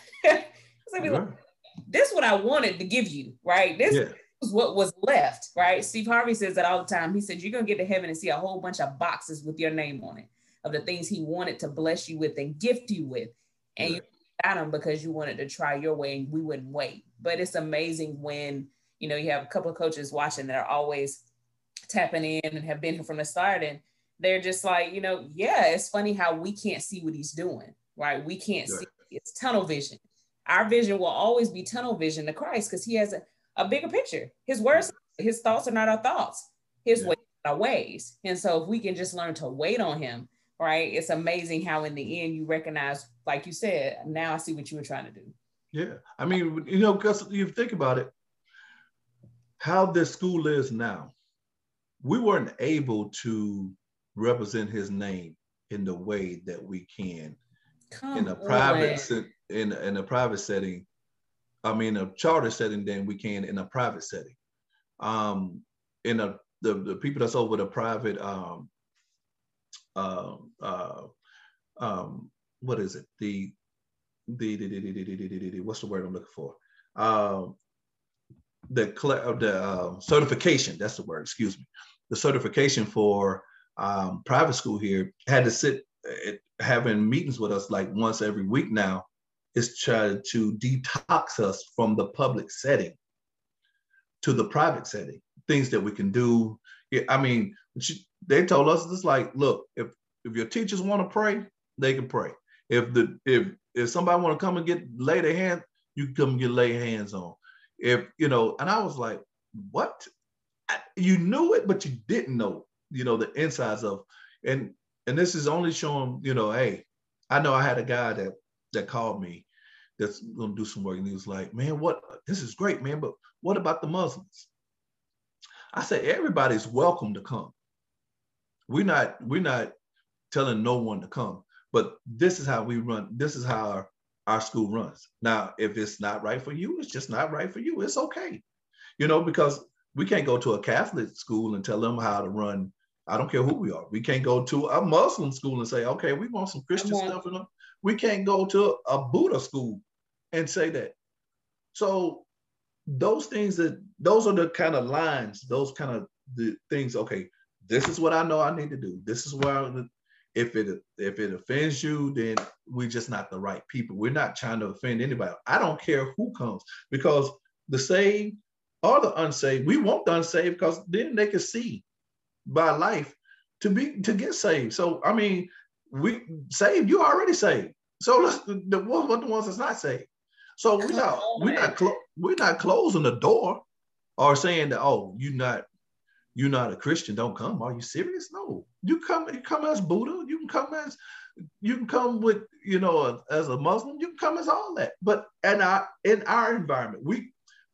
So yeah. Like, this is what I wanted to give you, right? This yeah. was what was left, right? Steve Harvey says that all the time. He said, you're going to get to heaven and see a whole bunch of boxes with your name on it of the things He wanted to bless you with and gift you with. And yeah. you got them because you wanted to try your way and we wouldn't wait. But it's amazing when, you know, you have a couple of coaches watching that are always tapping in and have been here from the start. And they're just like, you know, yeah, it's funny how we can't see what He's doing, right? We can't yeah. see. It's tunnel vision. Our vision will always be tunnel vision to Christ because He has a, a bigger picture. His words, His thoughts are not our thoughts. His yeah. ways are our ways. And so if we can just learn to wait on Him, right? It's amazing how in the end you recognize, like you said, now I see what you were trying to do. Yeah. I mean, you know, because you think about it, how this school is now, we weren't able to represent His name in the way that we can Come in a private on. in in a private setting. I mean, a charter setting than we can in a private setting. Um, in a the, the people that's over the private um, uh, uh, um, what is it? The the, the, the, the, the, the, the, the what's the word I'm looking for? Um, the the uh, certification. That's the word. Excuse me. The certification for um, private school here had to sit. It, having meetings with us like once every week now is trying to detox us from the public setting to the private setting, things that we can do. I mean, they told us, it's like, look, if if your teachers want to pray, they can pray. If the if if somebody want to come and get lay their hand, you can come and get lay hands on. If you know, and I was like, what? I, you knew it, but you didn't know, you know, the insides of, and and this is only showing, you know, hey, I know I had a guy that that called me that's gonna do some work, and he was like, man, what? This is great, man, but what about the Muslims? I said, everybody's welcome to come. We're not we're not telling no one to come, but this is how we run. This is how our, our school runs. Now, if it's not right for you, it's just not right for you. It's okay, you know, because we can't go to a Catholic school and tell them how to run. I don't care who we are. We can't go to a Muslim school and say, okay, we want some Christian stuff in them. We can't go to a Buddha school and say that. So those things that, those are the kind of lines, those kind of the things, okay, this is what I know I need to do. This is where, I, if it if it offends you, then we're just not the right people. We're not trying to offend anybody. I don't care who comes, because the saved or the unsaved, we want the unsaved because then they can see by life to be to get saved. So I mean, we saved, you already saved. So let's the, the what the ones that's not saved. So we're not we're not clo- we're not closing the door or saying that, oh, you're not you're not a Christian, don't come. Are you serious? No, you come you come as Buddha, you can come as you can come with, you know, as a Muslim, you can come as all that. But in our in our environment, we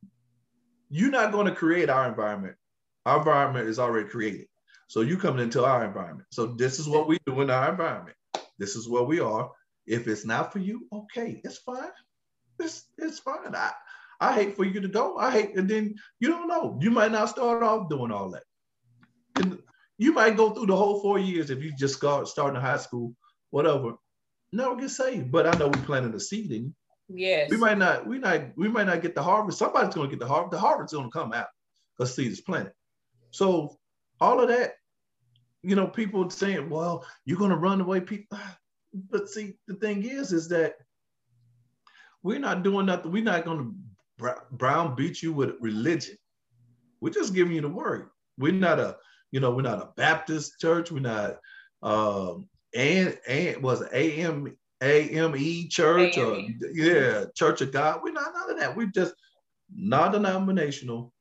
you're not going to create our environment. Our environment is already created. So you coming into our environment. So this is what we do in our environment. This is where we are. If it's not for you, okay, it's fine. It's it's fine. I, I hate for you to go. I hate, and then you don't know. You might not start off doing all that. And you might go through the whole four years if you just start starting in high school, whatever. Never get saved. But I know we planted a seed in you. Yes. We might not, we not, we might not get the harvest. Somebody's going to get the harvest. The harvest is going to come out because seed is planted. So all of that, you know, people saying, well, you're going to run away people. But see, the thing is, is that we're not doing nothing. We're not going to brown beat you with religion. We're just giving you the word. We're not a, you know, we're not a Baptist church. We're not, um, and, and was A M A M E church or yeah, Church of God. We're not none of that. We're just non-denominational,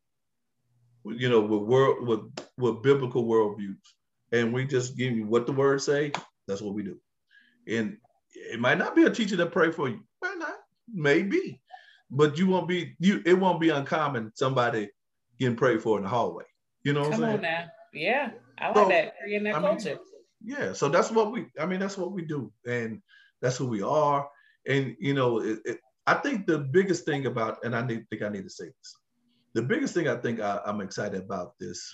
you know, with world with with biblical worldviews, and we just give you what the word say. That's what we do. And it might not be a teacher that pray for you. Might not, maybe, but you won't be you. It won't be uncommon somebody getting prayed for in the hallway. You know what Come I'm saying? on now, yeah, I like so, that. Creating that I culture. Mean, yeah, so that's what we. I mean, that's what we do, and that's who we are. And you know, it, it, I think the biggest thing about, and I need, think I need to say this. The biggest thing I think I, I'm excited about this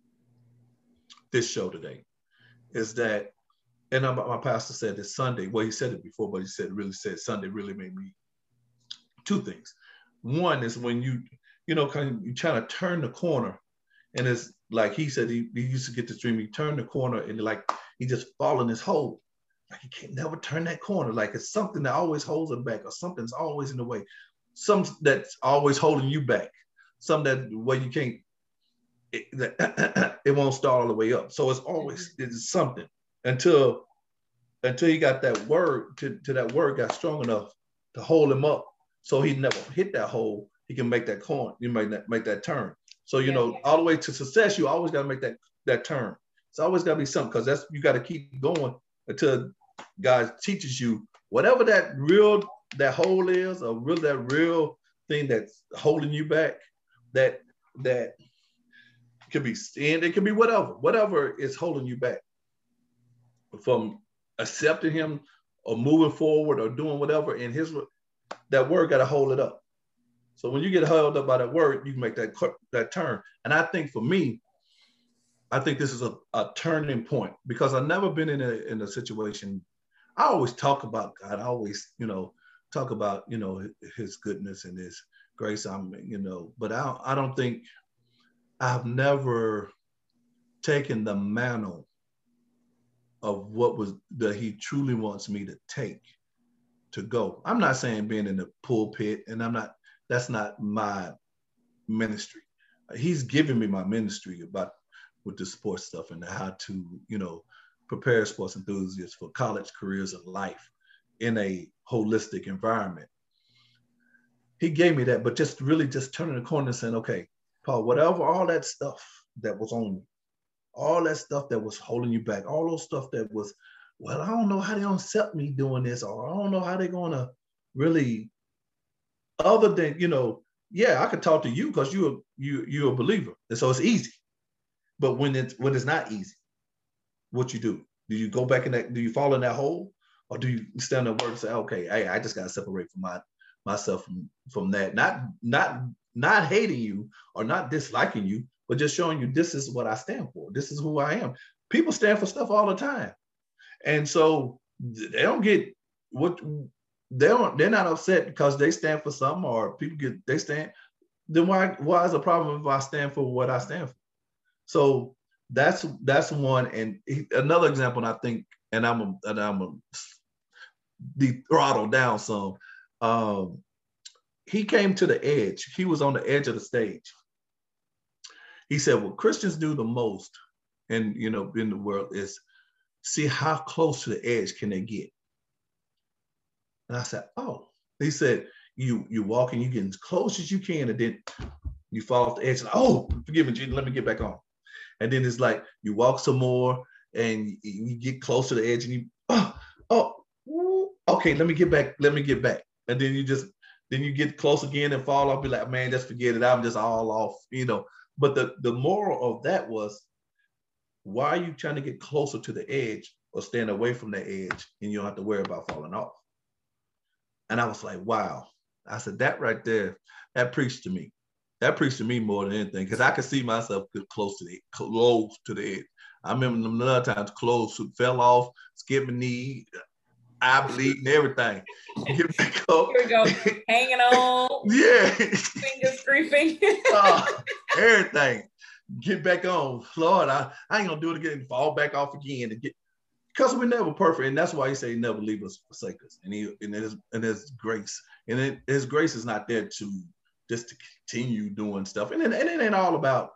this show today is that, and I'm, my pastor said this Sunday. Well, he said it before, but he said really said Sunday really made me two things. One is when you, you know, kind of you trying to turn the corner, and it's like he said he, he used to get this dream. He turned the corner and like he just fall in his hole. Like he can't never turn that corner. Like it's something that always holds him back, or something's always in the way. Some that's always holding you back. Some that where you can't, it, that, it won't start all the way up. So it's always it's something until until he got that word to, to that word got strong enough to hold him up. So he never hit that hole. He can make that corner. You make that make that turn. So you yeah, know yeah. all the way to success, you always got to make that that turn. It's always got to be something because that's you got to keep going until God teaches you whatever that real that hole is, or real that real thing that's holding you back. That that could be sin. It could be whatever, whatever is holding you back from accepting Him or moving forward or doing whatever. And His that word got to hold it up. So when you get held up by that word, you can make that that turn. And I think for me, I think this is a, a turning point because I've never been in a in a situation. I always talk about God. I always, you know, talk about, you know, His goodness and His grace. I'm, you know, but I I don't think I've never taken the mantle of what was that he truly wants me to take to go. I'm not saying being in the pulpit, and I'm not, that's not my ministry. He's giving me my ministry about with the sports stuff and how to, you know, prepare sports enthusiasts for college careers and life in a holistic environment. He gave me that, but just really just turning the corner and saying, okay, Paul, whatever, all that stuff that was on me, all that stuff that was holding you back, all those stuff that was, well, I don't know how they don't accept me doing this, or I don't know how they're gonna really, other than, you know, yeah, I could talk to you because you're you you're a believer, and so it's easy. But when it's when it's not easy, what you do? Do you go back in that? Do you fall in that hole, or do you stand up and say, okay, hey, I just gotta separate from my myself from from that? Not not not hating you or not disliking you, but just showing you this is what I stand for. This is who I am. People stand for stuff all the time, and so they don't get what they don't. They're not upset because they stand for something, or people get they stand. Then why why is the problem if I stand for what I stand for? So that's that's one. And he, another example, and I think, and I'm a, and I'm a de throttle down some. Um, he came to the edge. He was on the edge of the stage. He said, what Christians do the most, and you know, in the world, is see how close to the edge can they get. And I said, oh. He said, you you walking, you get as close as you can, and then you fall off the edge. And, oh, forgive me, Jesus, let me get back on. And then it's like you walk some more, and you get close to the edge, and you, oh, oh, okay, let me get back, let me get back. And then you just, then you get close again and fall off, be like, man, just forget it, I'm just all off, you know. But the, the moral of that was, why are you trying to get closer to the edge or stand away from the edge, and you don't have to worry about falling off? And I was like, wow. I said, that right there, that preached to me. That preached to me more than anything, because I could see myself get close to the close to the edge. I remember them other times close, fell off, skipped my knee, eye bleeding, everything. Get back up. Here we go, hanging on. Yeah. Fingers creeping. uh, everything. Get back on. Lord, I, I ain't gonna do it again. Fall back off again. To get, because we're never perfect, and that's why he say never leave us, forsake us. And he and his and his grace. And it, his grace is not there to just to continue doing stuff. And it, and it ain't all about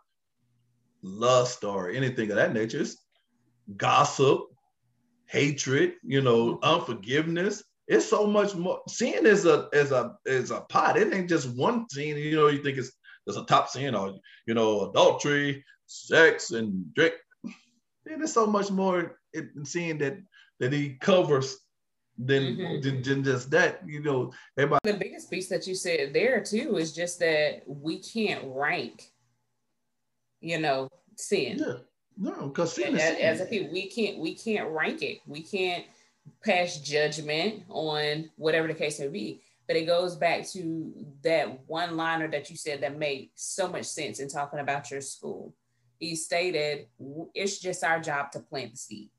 lust or anything of that nature. It's gossip, hatred, you know, unforgiveness. It's so much more. Sin is a is a is a pot. It ain't just one sin. You know, you think it's there's a top sin, or you know, adultery, sex, and drink. And there's so much more in sin that that he covers than, mm-hmm. than, than just that. You know, everybody. The biggest piece that you said there too is just that we can't rank, you know, sin. Yeah, no, because sin is as, sin. as a people, we can't we can't rank it. We can't pass judgment on whatever the case may be. But it goes back to that one liner that you said that made so much sense in talking about your school. He stated, it's just our job to plant the seed.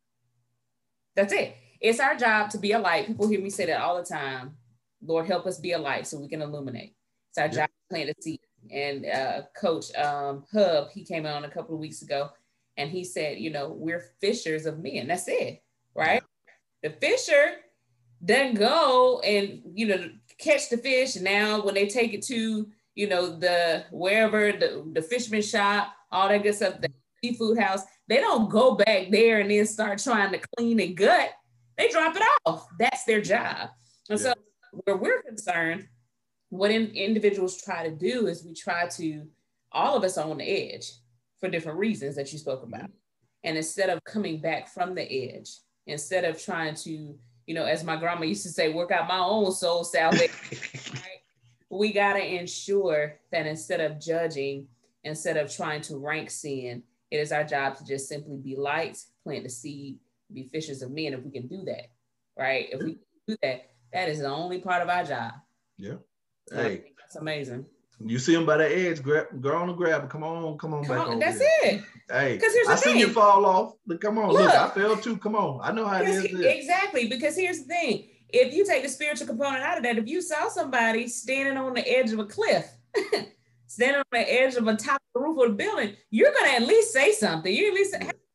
That's it. It's our job to be a light. People hear me say that all the time. Lord, help us be a light so we can illuminate. It's our job to plant the seed. And uh, Coach um, Hub, he came on a couple of weeks ago, and he said, you know, we're fishers of men. That's it, right? The fisher doesn't go and, you know, catch the fish. Now, when they take it to, you know, the wherever, the, the fisherman shop, all that good stuff, the seafood house, they don't go back there and then start trying to clean and gut. They drop it off. That's their job. And yeah. So where we're concerned, what in, individuals try to do is we try to, all of us are on the edge for different reasons that you spoke about. And instead of coming back from the edge, instead of trying to, you know, as my grandma used to say, work out my own soul salvation, right? We got to ensure that instead of judging, instead of trying to rank sin, it is our job to just simply be lights, plant the seed, be fishers of men. If we can do that, right? If we can do that, that is the only part of our job. Yeah. So hey, that's amazing. You see him by the edge, grab, go on and grab him. Come on, come on come back on, on. That's here. it. Hey, because here's the I thing. see you fall off. Look, come on, look, look I fell too. Come on, I know how it is. Exactly, because here's the thing. If you take the spiritual component out of that, if you saw somebody standing on the edge of a cliff, standing on the edge of a top of the roof of the building, you're gonna at least say something. You at least say, hey,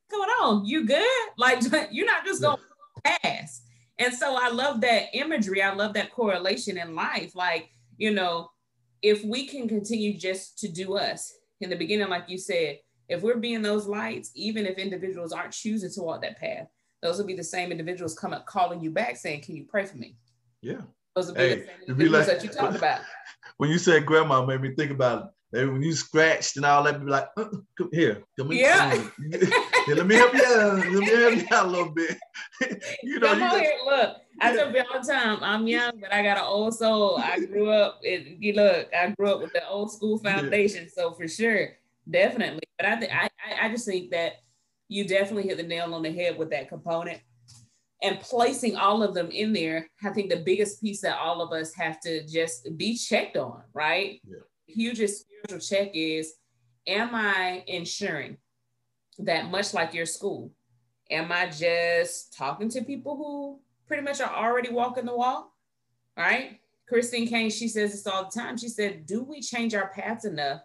going on? You good? Like, you're not just going to pass. And so I love that imagery. I love that correlation in life. Like, you know, if we can continue just to do us in the beginning, like you said, if we're being those lights, even if individuals aren't choosing to walk that path, those will be the same individuals coming calling you back saying, can you pray for me? Yeah. Those will be hey, the same individuals like, that you talked about. When you said grandma, made me think about it. When you scratched and all that, be like, uh, come here, come here. Yeah. yeah. Let me help you out. Let me help you out a little bit. you know, come you on just, here, look. I yeah. tell you all the time, I'm young, but I got an old soul. I grew up, it, you look, I grew up with the old school foundation. Yeah. So for sure, definitely. But I think I, I just think that you definitely hit the nail on the head with that component. And placing all of them in there, I think the biggest piece that all of us have to just be checked on, right? Yeah. The hugest spiritual check is, am I ensuring that, much like your school, am I just talking to people who pretty much are already walking the walk, right? Christine Kane, she says this all the time. She said, do we change our paths enough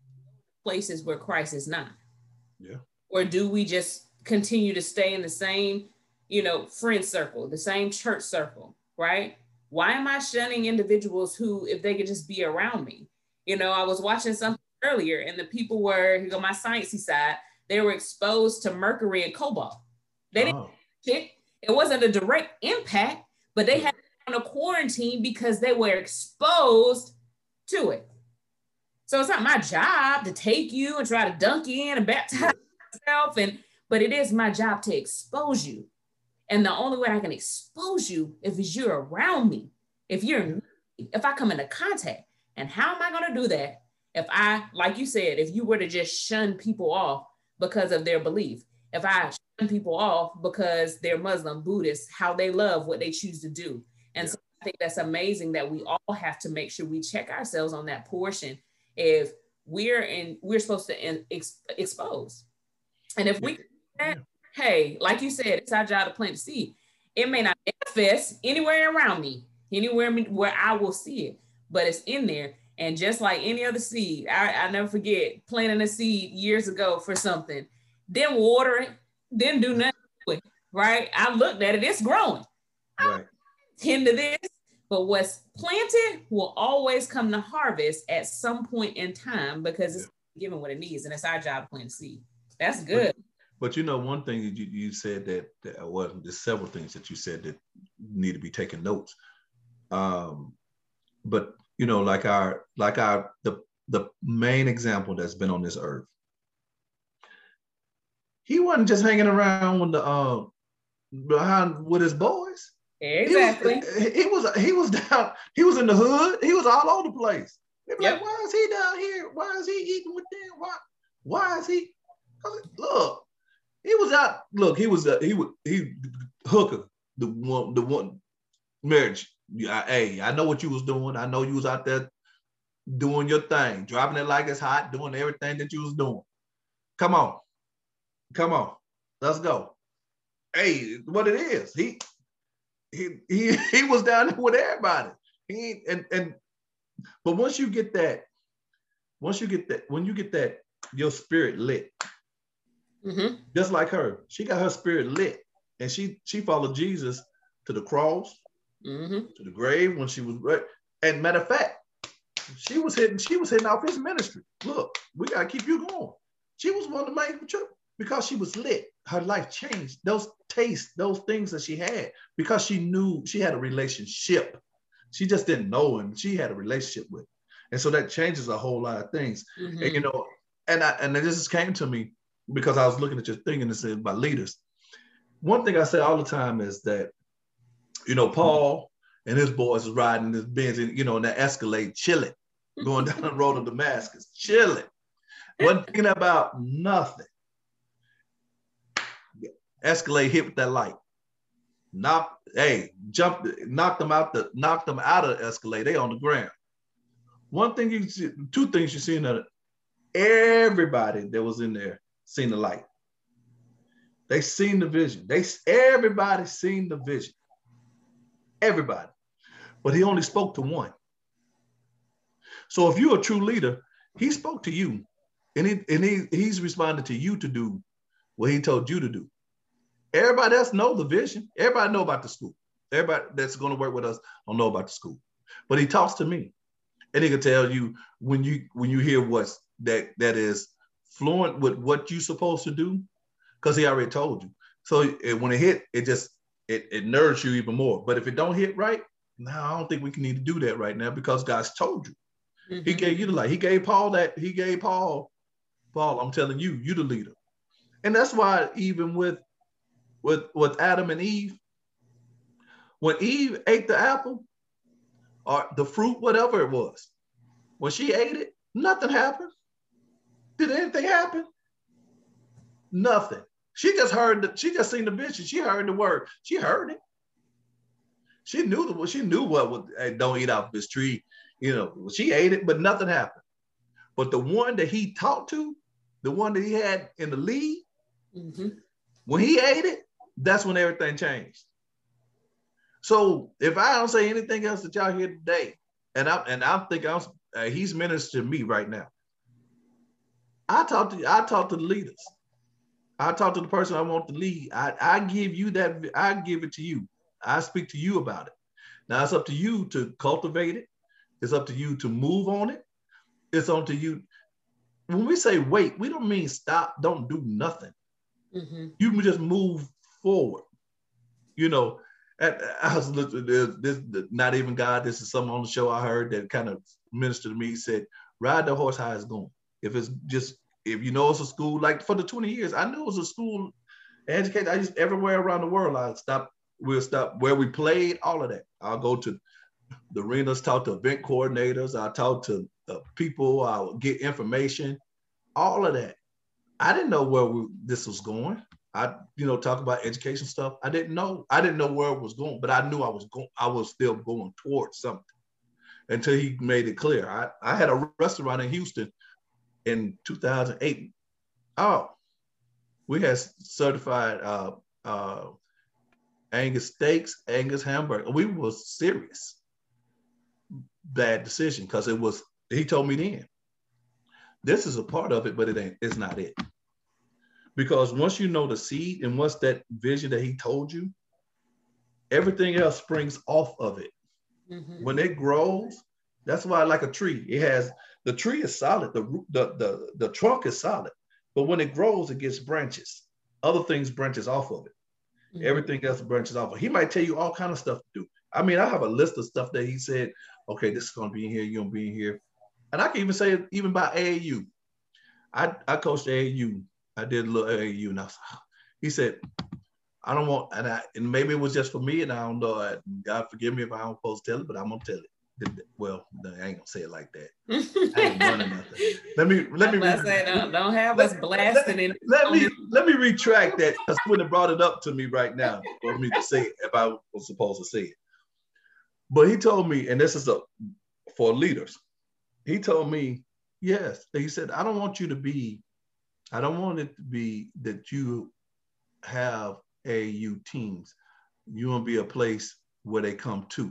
places where Christ is not? Yeah. Or do we just continue to stay in the same, you know, friend circle, the same church circle, right? Why am I shunning individuals who, if they could just be around me? You know, I was watching something earlier and the people were, you know, my sciencey side, they were exposed to mercury and cobalt. They didn't, oh. it, it wasn't a direct impact, but they had on a quarantine because they were exposed to it. So it's not my job to take you and try to dunk you in and baptize myself, and but it is my job to expose you. And the only way I can expose you is if you're around me, if you're, if I come into contact. And how am I going to do that? If I, like you said, if you were to just shun people off because of their belief, if I shun people off because they're Muslim, Buddhist, how they love what they choose to do. And yeah. so I think that's amazing that we all have to make sure we check ourselves on that portion. If we're in, we're supposed to in, ex, expose. And if we, yeah. hey, like you said, it's our job to plant the seed. It may not manifest anywhere around me, anywhere where I will see it, but it's in there. And just like any other seed, I, I never forget planting a seed years ago for something, then water it, then do nothing with it, right? I looked at it, it's growing. Right. Tend to this, but what's planted will always come to harvest at some point in time because it's yeah. given what it needs, and it's our job to plant the seed. That's good. But, but you know, one thing that you, you said that, that well, there's several things that you said that need to be taken notes. Um, but you know, like our, like our, the, the main example that's been on this earth, he wasn't just hanging around with the, uh, behind with his boys. Exactly. He was, he was, he was down, he was in the hood. He was all over the place. They be yep. like, why is he down here? Why is he eating with them? Why, why is he, look, he was out, look, he was, uh, he was, he hooker, the one, the one marriage. Yeah, hey, I know what you was doing. I know you was out there doing your thing, dropping it like it's hot, doing everything that you was doing. Come on. Come on. Let's go. Hey, what it is. He he he he was down there with everybody. He and and but once you get that, once you get that, when you get that, your spirit lit. Mm-hmm. Just like her. She got her spirit lit. And she she followed Jesus to the cross. Mm-hmm. To the grave when she was, and matter of fact, she was hitting, she was hitting off his ministry. Look, we gotta keep you going. She was one of the main because she was lit. Her life changed. Those tastes, those things that she had, because she knew she had a relationship. She just didn't know him. She had a relationship with him. And so that changes a whole lot of things. Mm-hmm. And you know, and I and this just came to me because I was looking at your thing and it said about leaders. One thing I say all the time is that, you know, Paul and his boys is riding this Benz, and, you know, in that Escalade, chilling, going down the road of Damascus, chilling, wasn't thinking about nothing. Escalade hit with that light, knocked, hey, jumped, knocked them out the, knocked them out of Escalade. They on the ground. One thing you see, two things you see in that, everybody that was in there seen the light. They seen the vision. They everybody seen the vision. Everybody, but he only spoke to one. So if you're a true leader, he spoke to you, and he and he he's responded to you to do what he told you to do. Everybody else know the vision. Everybody know about the school. Everybody that's going to work with us don't know about the school. But he talks to me, and he can tell you when you when you hear what's that that is fluent with what you're supposed to do, because he already told you. So it, when it hit, it just it it nourishes you even more. But if it don't hit right, no, I don't think we can need to do that right now because God's told you. Mm-hmm. He gave you the light. He gave Paul that. He gave Paul, Paul. I'm telling you, you the leader, and that's why even with with with Adam and Eve, when Eve ate the apple or the fruit, whatever it was, when she ate it, nothing happened. Did anything happen? Nothing. She just heard the, she just seen the vision. She heard the word. She heard it. She knew the she knew what was hey, don't eat off this tree. You know, she ate it, but nothing happened. But the one that he talked to, the one that he had in the lead, mm-hmm. when he ate it, that's when everything changed. So if I don't say anything else that y'all hear today, and I'm and I'm thinking I'm, uh, he's ministering to me right now. I talk to I talk to the leaders. I talk to the person I want to lead. I, I give you that. I give it to you. I speak to you about it. Now it's up to you to cultivate it. It's up to you to move on it. It's on to you. When we say wait, we don't mean stop. Don't do nothing. Mm-hmm. You can just move forward. You know. I was listening to this, this, not even God, this is something on the show I heard that kind of ministered to me. He said, ride the horse how it's going. If it's just, if you know it's a school, like for the twenty years, I knew it was a school education. I just, everywhere around the world, I stopped, we'll stop where we played, all of that. I'll go to the arenas, talk to event coordinators, I'll talk to the people, I'll get information, all of that. I didn't know where we, this was going. I, you know, talk about education stuff. I didn't know. I didn't know where it was going, but I knew I was going. I was still going towards something until he made it clear. I, I had a restaurant in Houston in two thousand eight. Oh, we had certified uh, uh, Angus steaks, Angus hamburger. We was serious. Bad decision because it was. He told me then. This is a part of it, but it ain't. It's not it. Because once you know the seed and once that vision that he told you, everything else springs off of it. Mm-hmm. When it grows, that's why I like a tree. It has, the tree is solid, the, the, the, the trunk is solid, but when it grows, it gets branches. Other things branches off of it. Mm-hmm. Everything else branches off of it. He might tell you all kind of stuff to do. I mean, I have a list of stuff that he said, okay, this is going to be in here, you're going to be in here. And I can even say it even by A A U. I, I coached A A U. I did a little A A U, and I was, he said, I don't want, and, I, and maybe it was just for me, and I don't know, I, God forgive me if I don't supposed to tell it, but I'm going to tell it. Well, I ain't going to say it like that. I ain't running nothing. Let me, let me, re- say, don't, don't have us blasting let, in. Let me, let me retract that, because he wouldn't have brought it up to me right now for me to say it if I was supposed to say it. But he told me, and this is a, for leaders, he told me, yes, he said, I don't want you to be, I don't want it to be that you have A A U teams. You want to be a place where they come to.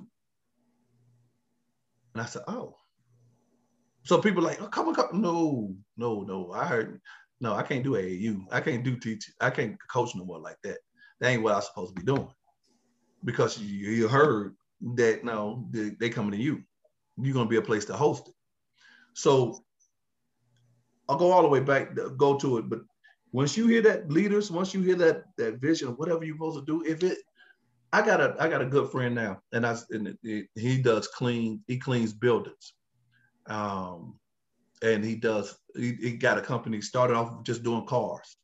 And I said, oh. So people are like, oh, come on, come. No, no, no. I heard, no, I can't do A A U. I can't do teach. I can't coach no more like that. That ain't what I'm supposed to be doing. Because you, you heard that, no, they, they coming to you. You're going to be a place to host it. So I'll go all the way back, go to it. But once you hear that, leaders, once you hear that that vision of whatever you're supposed to do, if it, I got a I got a good friend now, and I and it, it, he does clean, he cleans buildings, um, and he does he, he got a company. Started off just doing cars.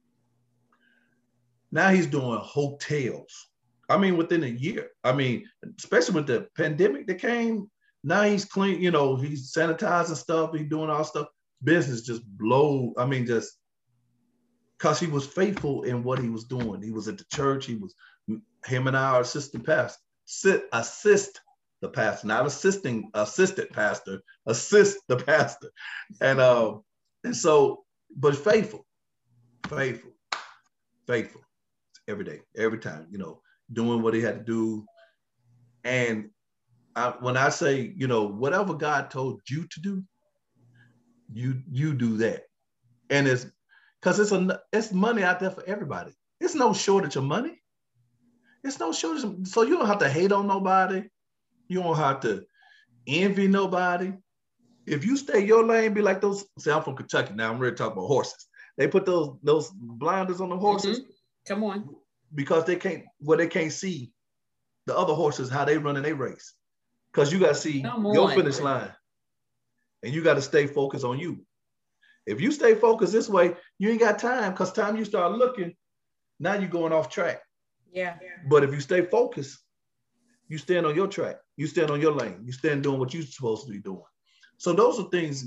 Now he's doing hotels. I mean, within a year. I mean, especially with the pandemic that came. Now he's clean. You know, he's sanitizing stuff. He's doing all stuff. Business just blow. I mean, just because he was faithful in what he was doing. He was at the church. He was, him and I are assistant pastor. Sit, assist the pastor, not assisting, assistant pastor, assist the pastor. And uh, and so, but faithful, faithful, faithful every day, every time, you know, doing what he had to do. And I, when I say, you know, whatever God told you to do, you you do that. And it's because it's a it's money out there for everybody. It's no shortage of money. It's no shortage. Of, so you don't have to hate on nobody. You don't have to envy nobody. If you stay your lane, be like those. See, I'm from Kentucky now. I'm ready to talk about horses. They put those those blinders on the horses. Mm-hmm. Come on. Because they can't, well, they can't see the other horses, how they run in their race. Because you got to see Come your on. finish line. And you got to stay focused on you. If you stay focused this way, you ain't got time, because time you start looking, now you're going off track. Yeah. But if you stay focused, you stand on your track. You stand on your lane. You stand doing what you're supposed to be doing. So those are things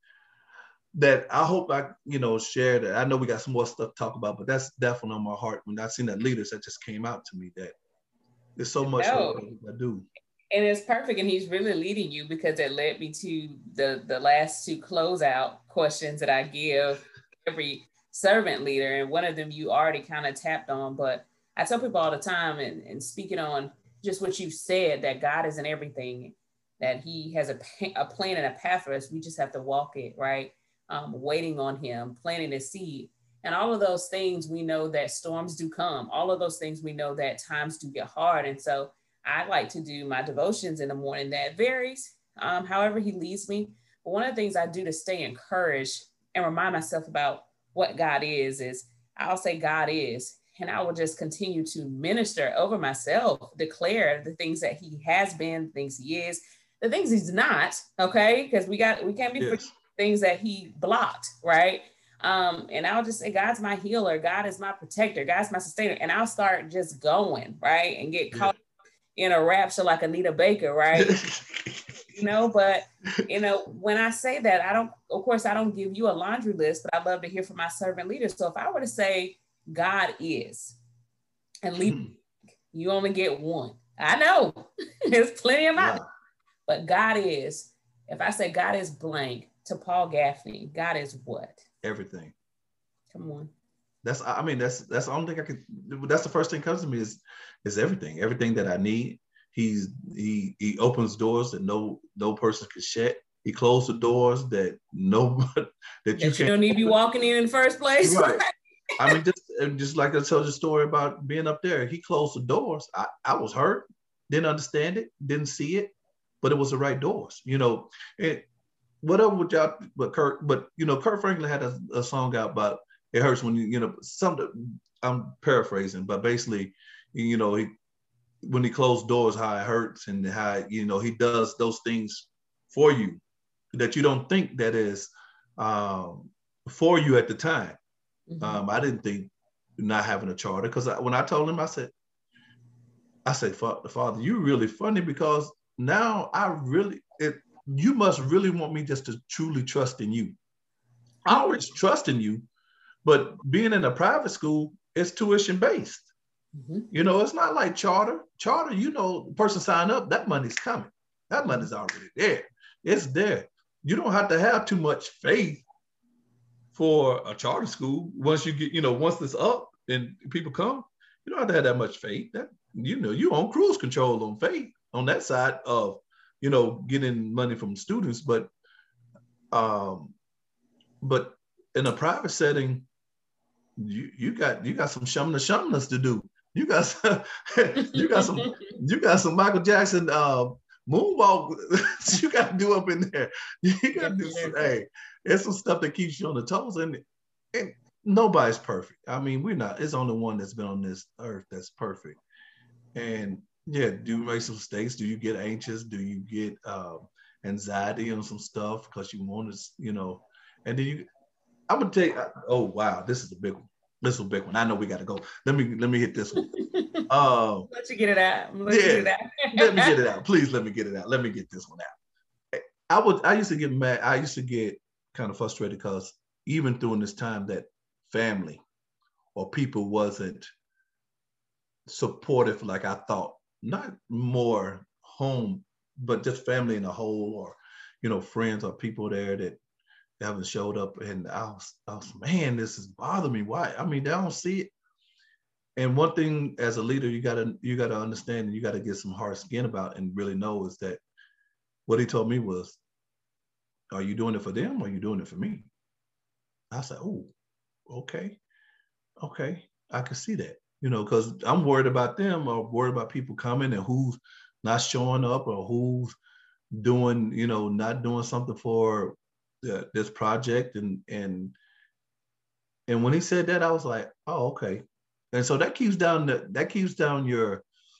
that I hope I, you know, share that. I know we got some more stuff to talk about, but that's definitely on my heart. When I seen that leaders, that just came out to me that there's so much No. I do. And it's perfect. And he's really leading you, because it led me to the, the last two closeout questions that I give every servant leader. And one of them you already kind of tapped on, but I tell people all the time, and, and speaking on just what you said, that God is in everything, that he has a, a plan and a path for us. We just have to walk it, right? Um, waiting on him, planting a seed. And all of those things, we know that storms do come. All of those things, we know that times do get hard. And so I like to do my devotions in the morning. That varies, um, however he leads me. But one of the things I do to stay encouraged and remind myself about what God is, is I'll say God is, and I will just continue to minister over myself, declare the things that he has been, the things he is, the things he's not, okay? Because we got, we can't be Yes. things that he blocked, right? Um, and I'll just say, God's my healer, God is my protector, God's my sustainer. And I'll start just going, right? And get caught yeah. in a rapture like Anita Baker, right? You know, but, you know, when I say that, I don't, of course, I don't give you a laundry list, but I love to hear from my servant leaders. So if I were to say, God is, and leave, you only get one. I know, there's plenty of them, but God is, if I say God is blank, to Paul Gaffney, God is what? Everything. Come on. That's, I mean, that's, that's the only thing I could, that's the first thing comes to me is, is everything, everything that I need. He's, he, he opens doors that no, no person can shut. He closed the doors that no, that, that you, you don't need to be walking in in the first place. Right. I mean, just, just like I told the story about being up there, he closed the doors. I, I was hurt, didn't understand it, didn't see it, but it was the right doors, you know. And whatever with y'all, but Kurt, but you know, Kurt Franklin had a, a song out about it hurts when you, you know, some, I'm paraphrasing, but basically, you know, he, when he closed doors, how it hurts and how, you know, he does those things for you that you don't think that is um, for you at the time. Mm-hmm. Um, I didn't think not having a charter, because when I told him, I said, I said, Father, you really funny, because now I really, it, you must really want me just to truly trust in you. I always trust in you, but being in a private school, it's tuition based. Mm-hmm. You know, it's not like charter. Charter, you know, the person sign up, that money's coming. That money's already there. It's there. You don't have to have too much faith for a charter school. Once you get, you know, once it's up and people come, you don't have to have that much faith. That, you know, you're on cruise control on faith on that side of, you know, getting money from students. But, um, but in a private setting, you you got you got some shumna shumnas to do. You got some, you got some you got some Michael Jackson uh, moonwalk you got to do up in there. You got to do some. Hey, it's some stuff that keeps you on the toes, and, and nobody's perfect. I mean, we're not. It's only one that's been on this earth that's perfect. And yeah, do you make some mistakes? Do you get anxious? Do you get um, anxiety on some stuff because you want to, you know? And then you, I'm gonna take. Oh wow, this is a big one. This is a big one. I know we got to go. Let me let me hit this one. Uh, let you get it out. Let yeah, you get it out. Let me get it out. Please let me get it out. Let me get this one out. I would. I used to get mad. I used to get kind of frustrated because even during this time that family or people wasn't supportive like I thought. Not more home, but just family in a whole, or you know, friends or people there that haven't showed up. And I was, I was, man, this is bothering me. Why? I mean, they don't see it. And one thing as a leader, you gotta, you gotta understand, and you gotta get some hard skin about, and really know is that what he told me was, "Are you doing it for them, or are you doing it for me?" I said, "Oh, okay, okay, I can see that. You know, because I'm worried about them or worried about people coming and who's not showing up or who's doing, you know, not doing something for the, this project. And and and when he said that, I was like, oh, okay. And so that keeps down the, that keeps down your,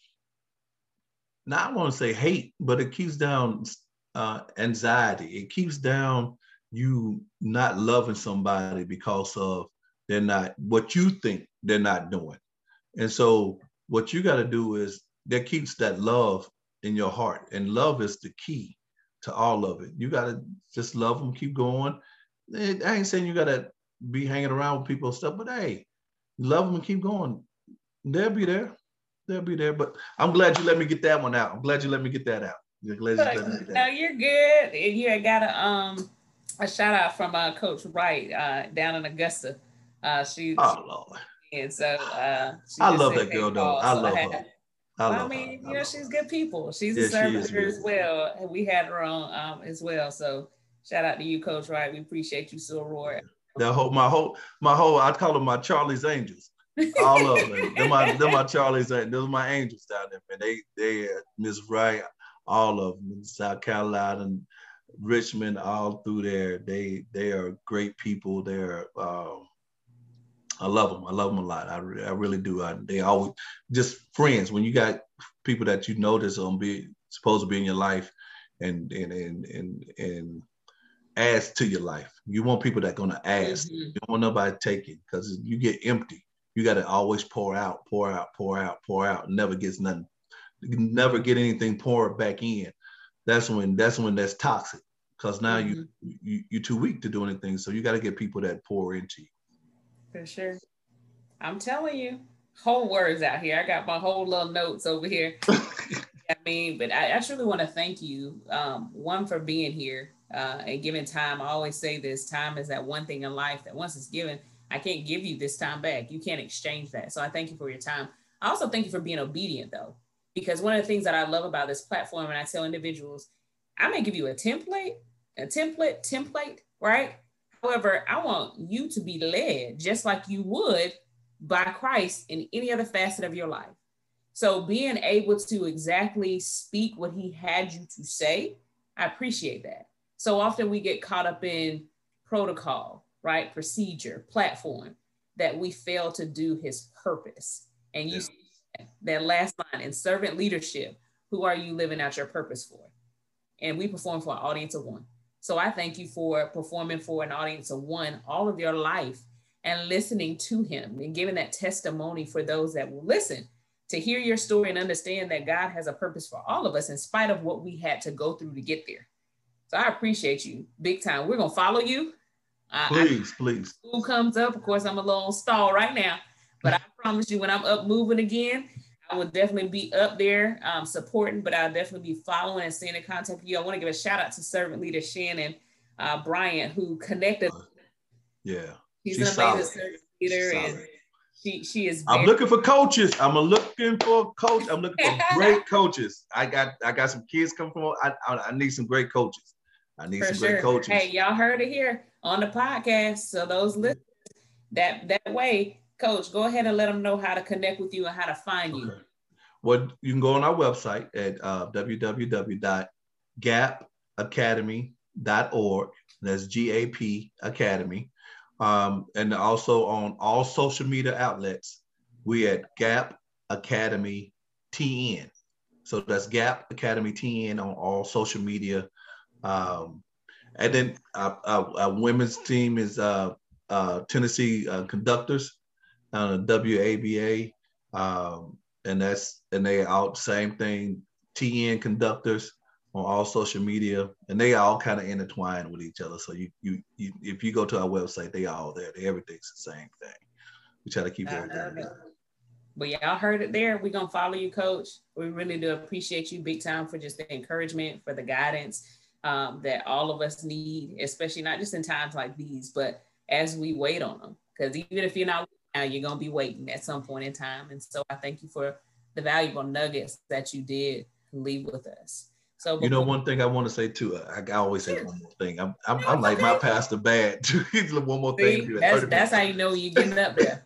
not I want to say hate, but it keeps down uh, anxiety. It keeps down you not loving somebody because of they're not what you think they're not doing. And so what you got to do is that keeps that love in your heart. And love is the key to all of it. You got to just love them, keep going. I ain't saying you got to be hanging around with people and stuff, but hey, love them and keep going. They'll be there. They'll be there. But I'm glad you let me get that one out. I'm glad you let me get that out. You're glad you let me get that no, out. you're good. And you got a, um, a shout out from uh, Coach Wright uh, down in Augusta. Uh, she, oh, Lord. And so uh, I love that girl, though. I love her. I, well, I mean, her. you know, she's good people. She's yeah, a servant she as well. And we had her on um, as well. So shout out to you, Coach Wright. We appreciate you, Soror. That whole, my whole, my whole, I call them my Charlie's Angels. All of them. They're my, they're my Charlie's Angels. Those are my angels down there, man. They, they, uh, Miss Wright, all of them, South Carolina, and Richmond, all through there. They, they are great people. They're, um, I love them. I love them a lot. I, I really do. I, they always just friends. When you got people that you know that's gonna be supposed to be in your life, and and and and and add to your life. You want people that gonna ask. Mm-hmm. You don't want nobody taking, because you get empty. You got to always pour out, pour out, pour out, pour out. Never gets nothing. You never get anything poured back in. That's when that's when that's toxic. Because now mm-hmm. you, you you're too weak to do anything. So you got to get people that pour into you. For sure. I'm telling you, whole words out here. I got my whole little notes over here. I mean, but I, I truly want to thank you, um, one, for being here uh, and giving time. I always say this, time is that one thing in life that once it's given, I can't give you this time back. You can't exchange that. So I thank you for your time. I also thank you for being obedient, though, because one of the things that I love about this platform, and I tell individuals, I may give you a template, a template, template, right? However, I want you to be led just like you would by Christ in any other facet of your life. So being able to exactly speak what he had you to say, I appreciate that. So often we get caught up in protocol, right? Procedure, platform, that we fail to do his purpose. And you yeah. see that last line, in servant leadership, who are you living out your purpose for? And we perform for an audience of one. So I thank you for performing for an audience of one all of your life and listening to him and giving that testimony for those that will listen to hear your story and understand that God has a purpose for all of us in spite of what we had to go through to get there. So I appreciate you big time. We're going to follow you. Uh, please, I, please. School comes up. Of course, I'm a little stall right now, but I promise you when I'm up moving again, I will definitely be up there um, supporting, but I'll definitely be following and staying in contact with you. I want to give a shout out to servant leader Shannon uh, Bryant, who connected. Uh, yeah. She's, She's an amazing solid. servant leader. She's and solid. she, she is very- I'm looking for coaches. I'm looking for coach. I'm looking for great coaches. I got I got some kids coming from, I, I, I need some great coaches. I need for some sure. great coaches. Hey, y'all heard it here on the podcast. So those listeners, that, that way, Coach, go ahead and let them know how to connect with you and how to find you. Okay. Well, you can go on our website at uh, w w w dot gap academy dot org. That's G A P Academy. Um, and also on all social media outlets, we at Gap Academy T N. So that's Gap Academy T N on all social media. Um, and then our, our, our women's team is uh, uh, Tennessee uh, Conductors, uh, W A B A. Um, and that's and they out same thing, T N Conductors on all social media, and they all kind of intertwined with each other. So you, you you if you go to our website, they all there. They, everything's the same thing. We try to keep everything. But y'all heard it there. We're gonna follow you, Coach. We really do appreciate you big time for just the encouragement, for the guidance um, that all of us need, especially not just in times like these, but as we wait on them. Because even if you're not now, you're gonna be waiting at some point in time. And so I thank you for the valuable nuggets that you did leave with us. So you know, one thing I want to say too, I, I always say one more thing. I'm I'm, I'm like my pastor bad too. He's one more See, thing. That's that's how you know you're getting up there.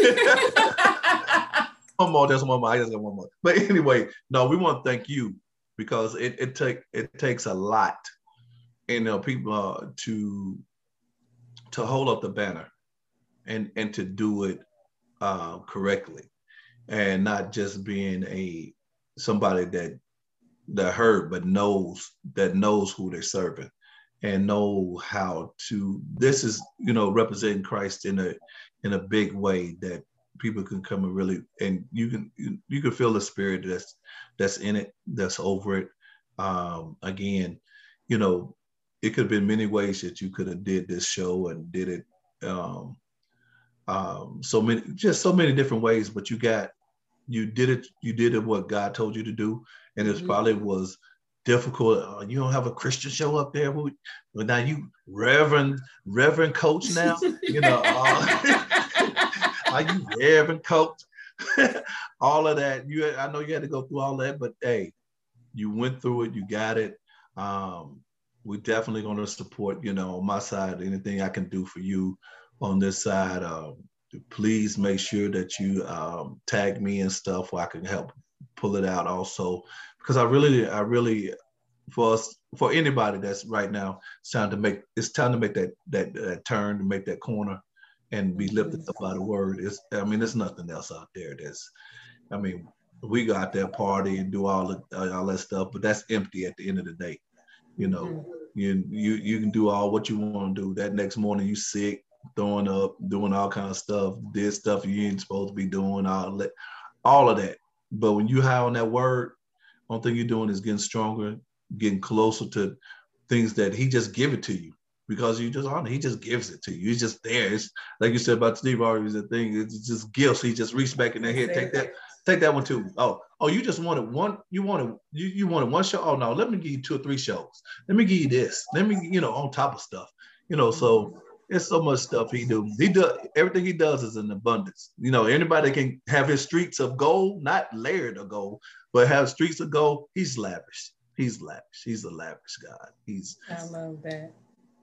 One more, there's one more. I just got one more. But anyway, no, we want to thank you because it it take it takes a lot, you know, people uh, to to hold up the banner and and to do it uh, correctly, and not just being a somebody that that heard but knows that knows who they're serving and know how to. This is, you know, representing Christ in a in a big way that people can come and really, and you can you, you can feel the spirit that's that's in it, that's over it. Um, again, you know, it could have been many ways that you could have did this show and did it. Um, um, so many, just so many different ways, but you got, you did it, you did it what God told you to do. And it mm-hmm. probably was difficult. Uh, you don't have a Christian show up there. Well, now you Reverend, Reverend Coach now, you know, uh, are you Reverend Coach? All of that. You, I know you had to go through all that, but hey, you went through it, you got it. Um, we're definitely going to support, you know, on my side, anything I can do for you on this side. Um, please make sure that you um, tag me and stuff where I can help pull it out also, because I really, I really, for us, for anybody that's right now, it's time to make, it's time to make that, that, that turn, to make that corner and be lifted up by the word. It's, I mean, there's nothing else out there that's, I mean, we go out there party and do all the, all that stuff, but that's empty at the end of the day. You know, mm-hmm. you, you, you can do all what you want to do. That next morning you sick, throwing up, doing all kind of stuff, did stuff you ain't supposed to be doing, all that, all of that. But when you high on that word, one thing you're doing is getting stronger, getting closer to things that he just give it to you because you just on it. He just gives it to you. He's just there. It's like you said about Steve Harvey's the thing. It's just gifts. He just reached back in their head. Take that, take that one too. Oh, oh, you just wanted one. You wanted you you wanted one show. Oh no, let me give you two or three shows. Let me give you this. Let me, you know, on top of stuff. You know, so. There's so much stuff he do. He does everything he does is in abundance. You know, anybody can have his streets of gold, not layered of gold, but have streets of gold. He's lavish. He's lavish. He's a lavish God. He's. I love that.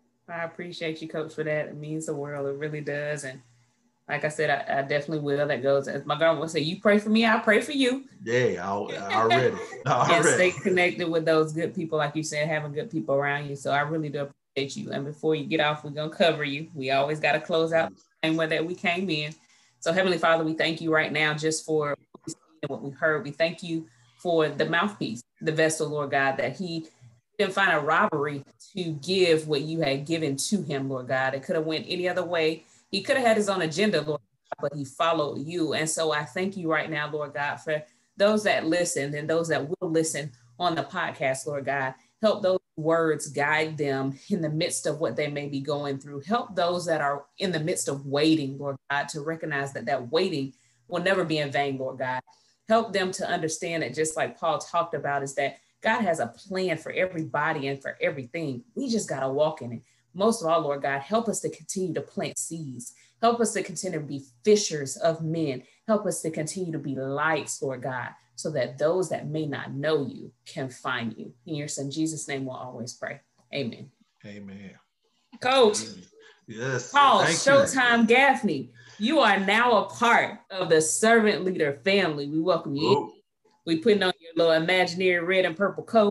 I appreciate you, Coach, for that. It means the world. It really does. And like I said, I, I definitely will. That goes. As my grandma would say, "You pray for me, I pray for you." Yeah, I already. already. And stay connected with those good people, like you said, having good people around you. So I really do. You. And before you get off, we're going to cover you. We always got to close out the same way that we came in. So Heavenly Father, we thank you right now just for what we seen and what we heard. We thank you for the mouthpiece, the vessel, Lord God, that he didn't find a robbery to give what you had given to him, Lord God. It could have went any other way. He could have had his own agenda, Lord God, but he followed you. And so I thank you right now, Lord God, for those that listened and those that will listen on the podcast, Lord God. Help those words guide them in the midst of what they may be going through. Help those that are in the midst of waiting, Lord God, to recognize that that waiting will never be in vain, Lord God. Help them to understand that, just like Paul talked about, is that God has a plan for everybody and for everything. We just got to walk in it. Most of all, Lord God, help us to continue to plant seeds. Help us to continue to be fishers of men. Help us to continue to be lights, Lord God, so that those that may not know you can find you. In your son, Jesus' name, we'll always pray. Amen. Amen. Coach. Yes. Paul Showtime you. Gaffney, you are now a part of the Servant Leader family. We welcome you. Whoa. We putting on your little imaginary red and purple coat.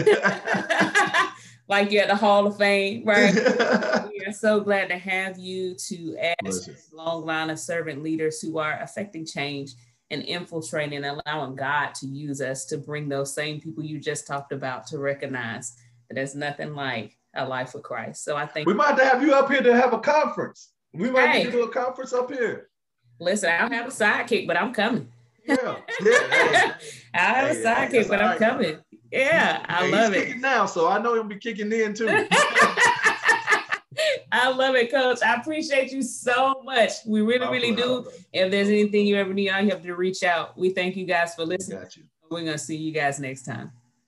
Like you're at the Hall of Fame, right? We are so glad to have you to add to this long line of servant leaders who are affecting change and infiltrating and allowing God to use us to bring those same people you just talked about to recognize that there's nothing like a life with Christ. So I think we might have you up here to have a conference. We might hey, need to do a conference up here. Listen, I don't have a sidekick, but I'm coming. Yeah, yeah. I have hey, a sidekick, but I'm right. coming. Yeah, I yeah, love he's it. Kicking now, so I know he'll be kicking in too. I love it, Coach. I appreciate you so much. We really, I'll really do. Out, if there's anything you ever need, all you have to reach out. We thank you guys for listening. We're going to see you guys next time.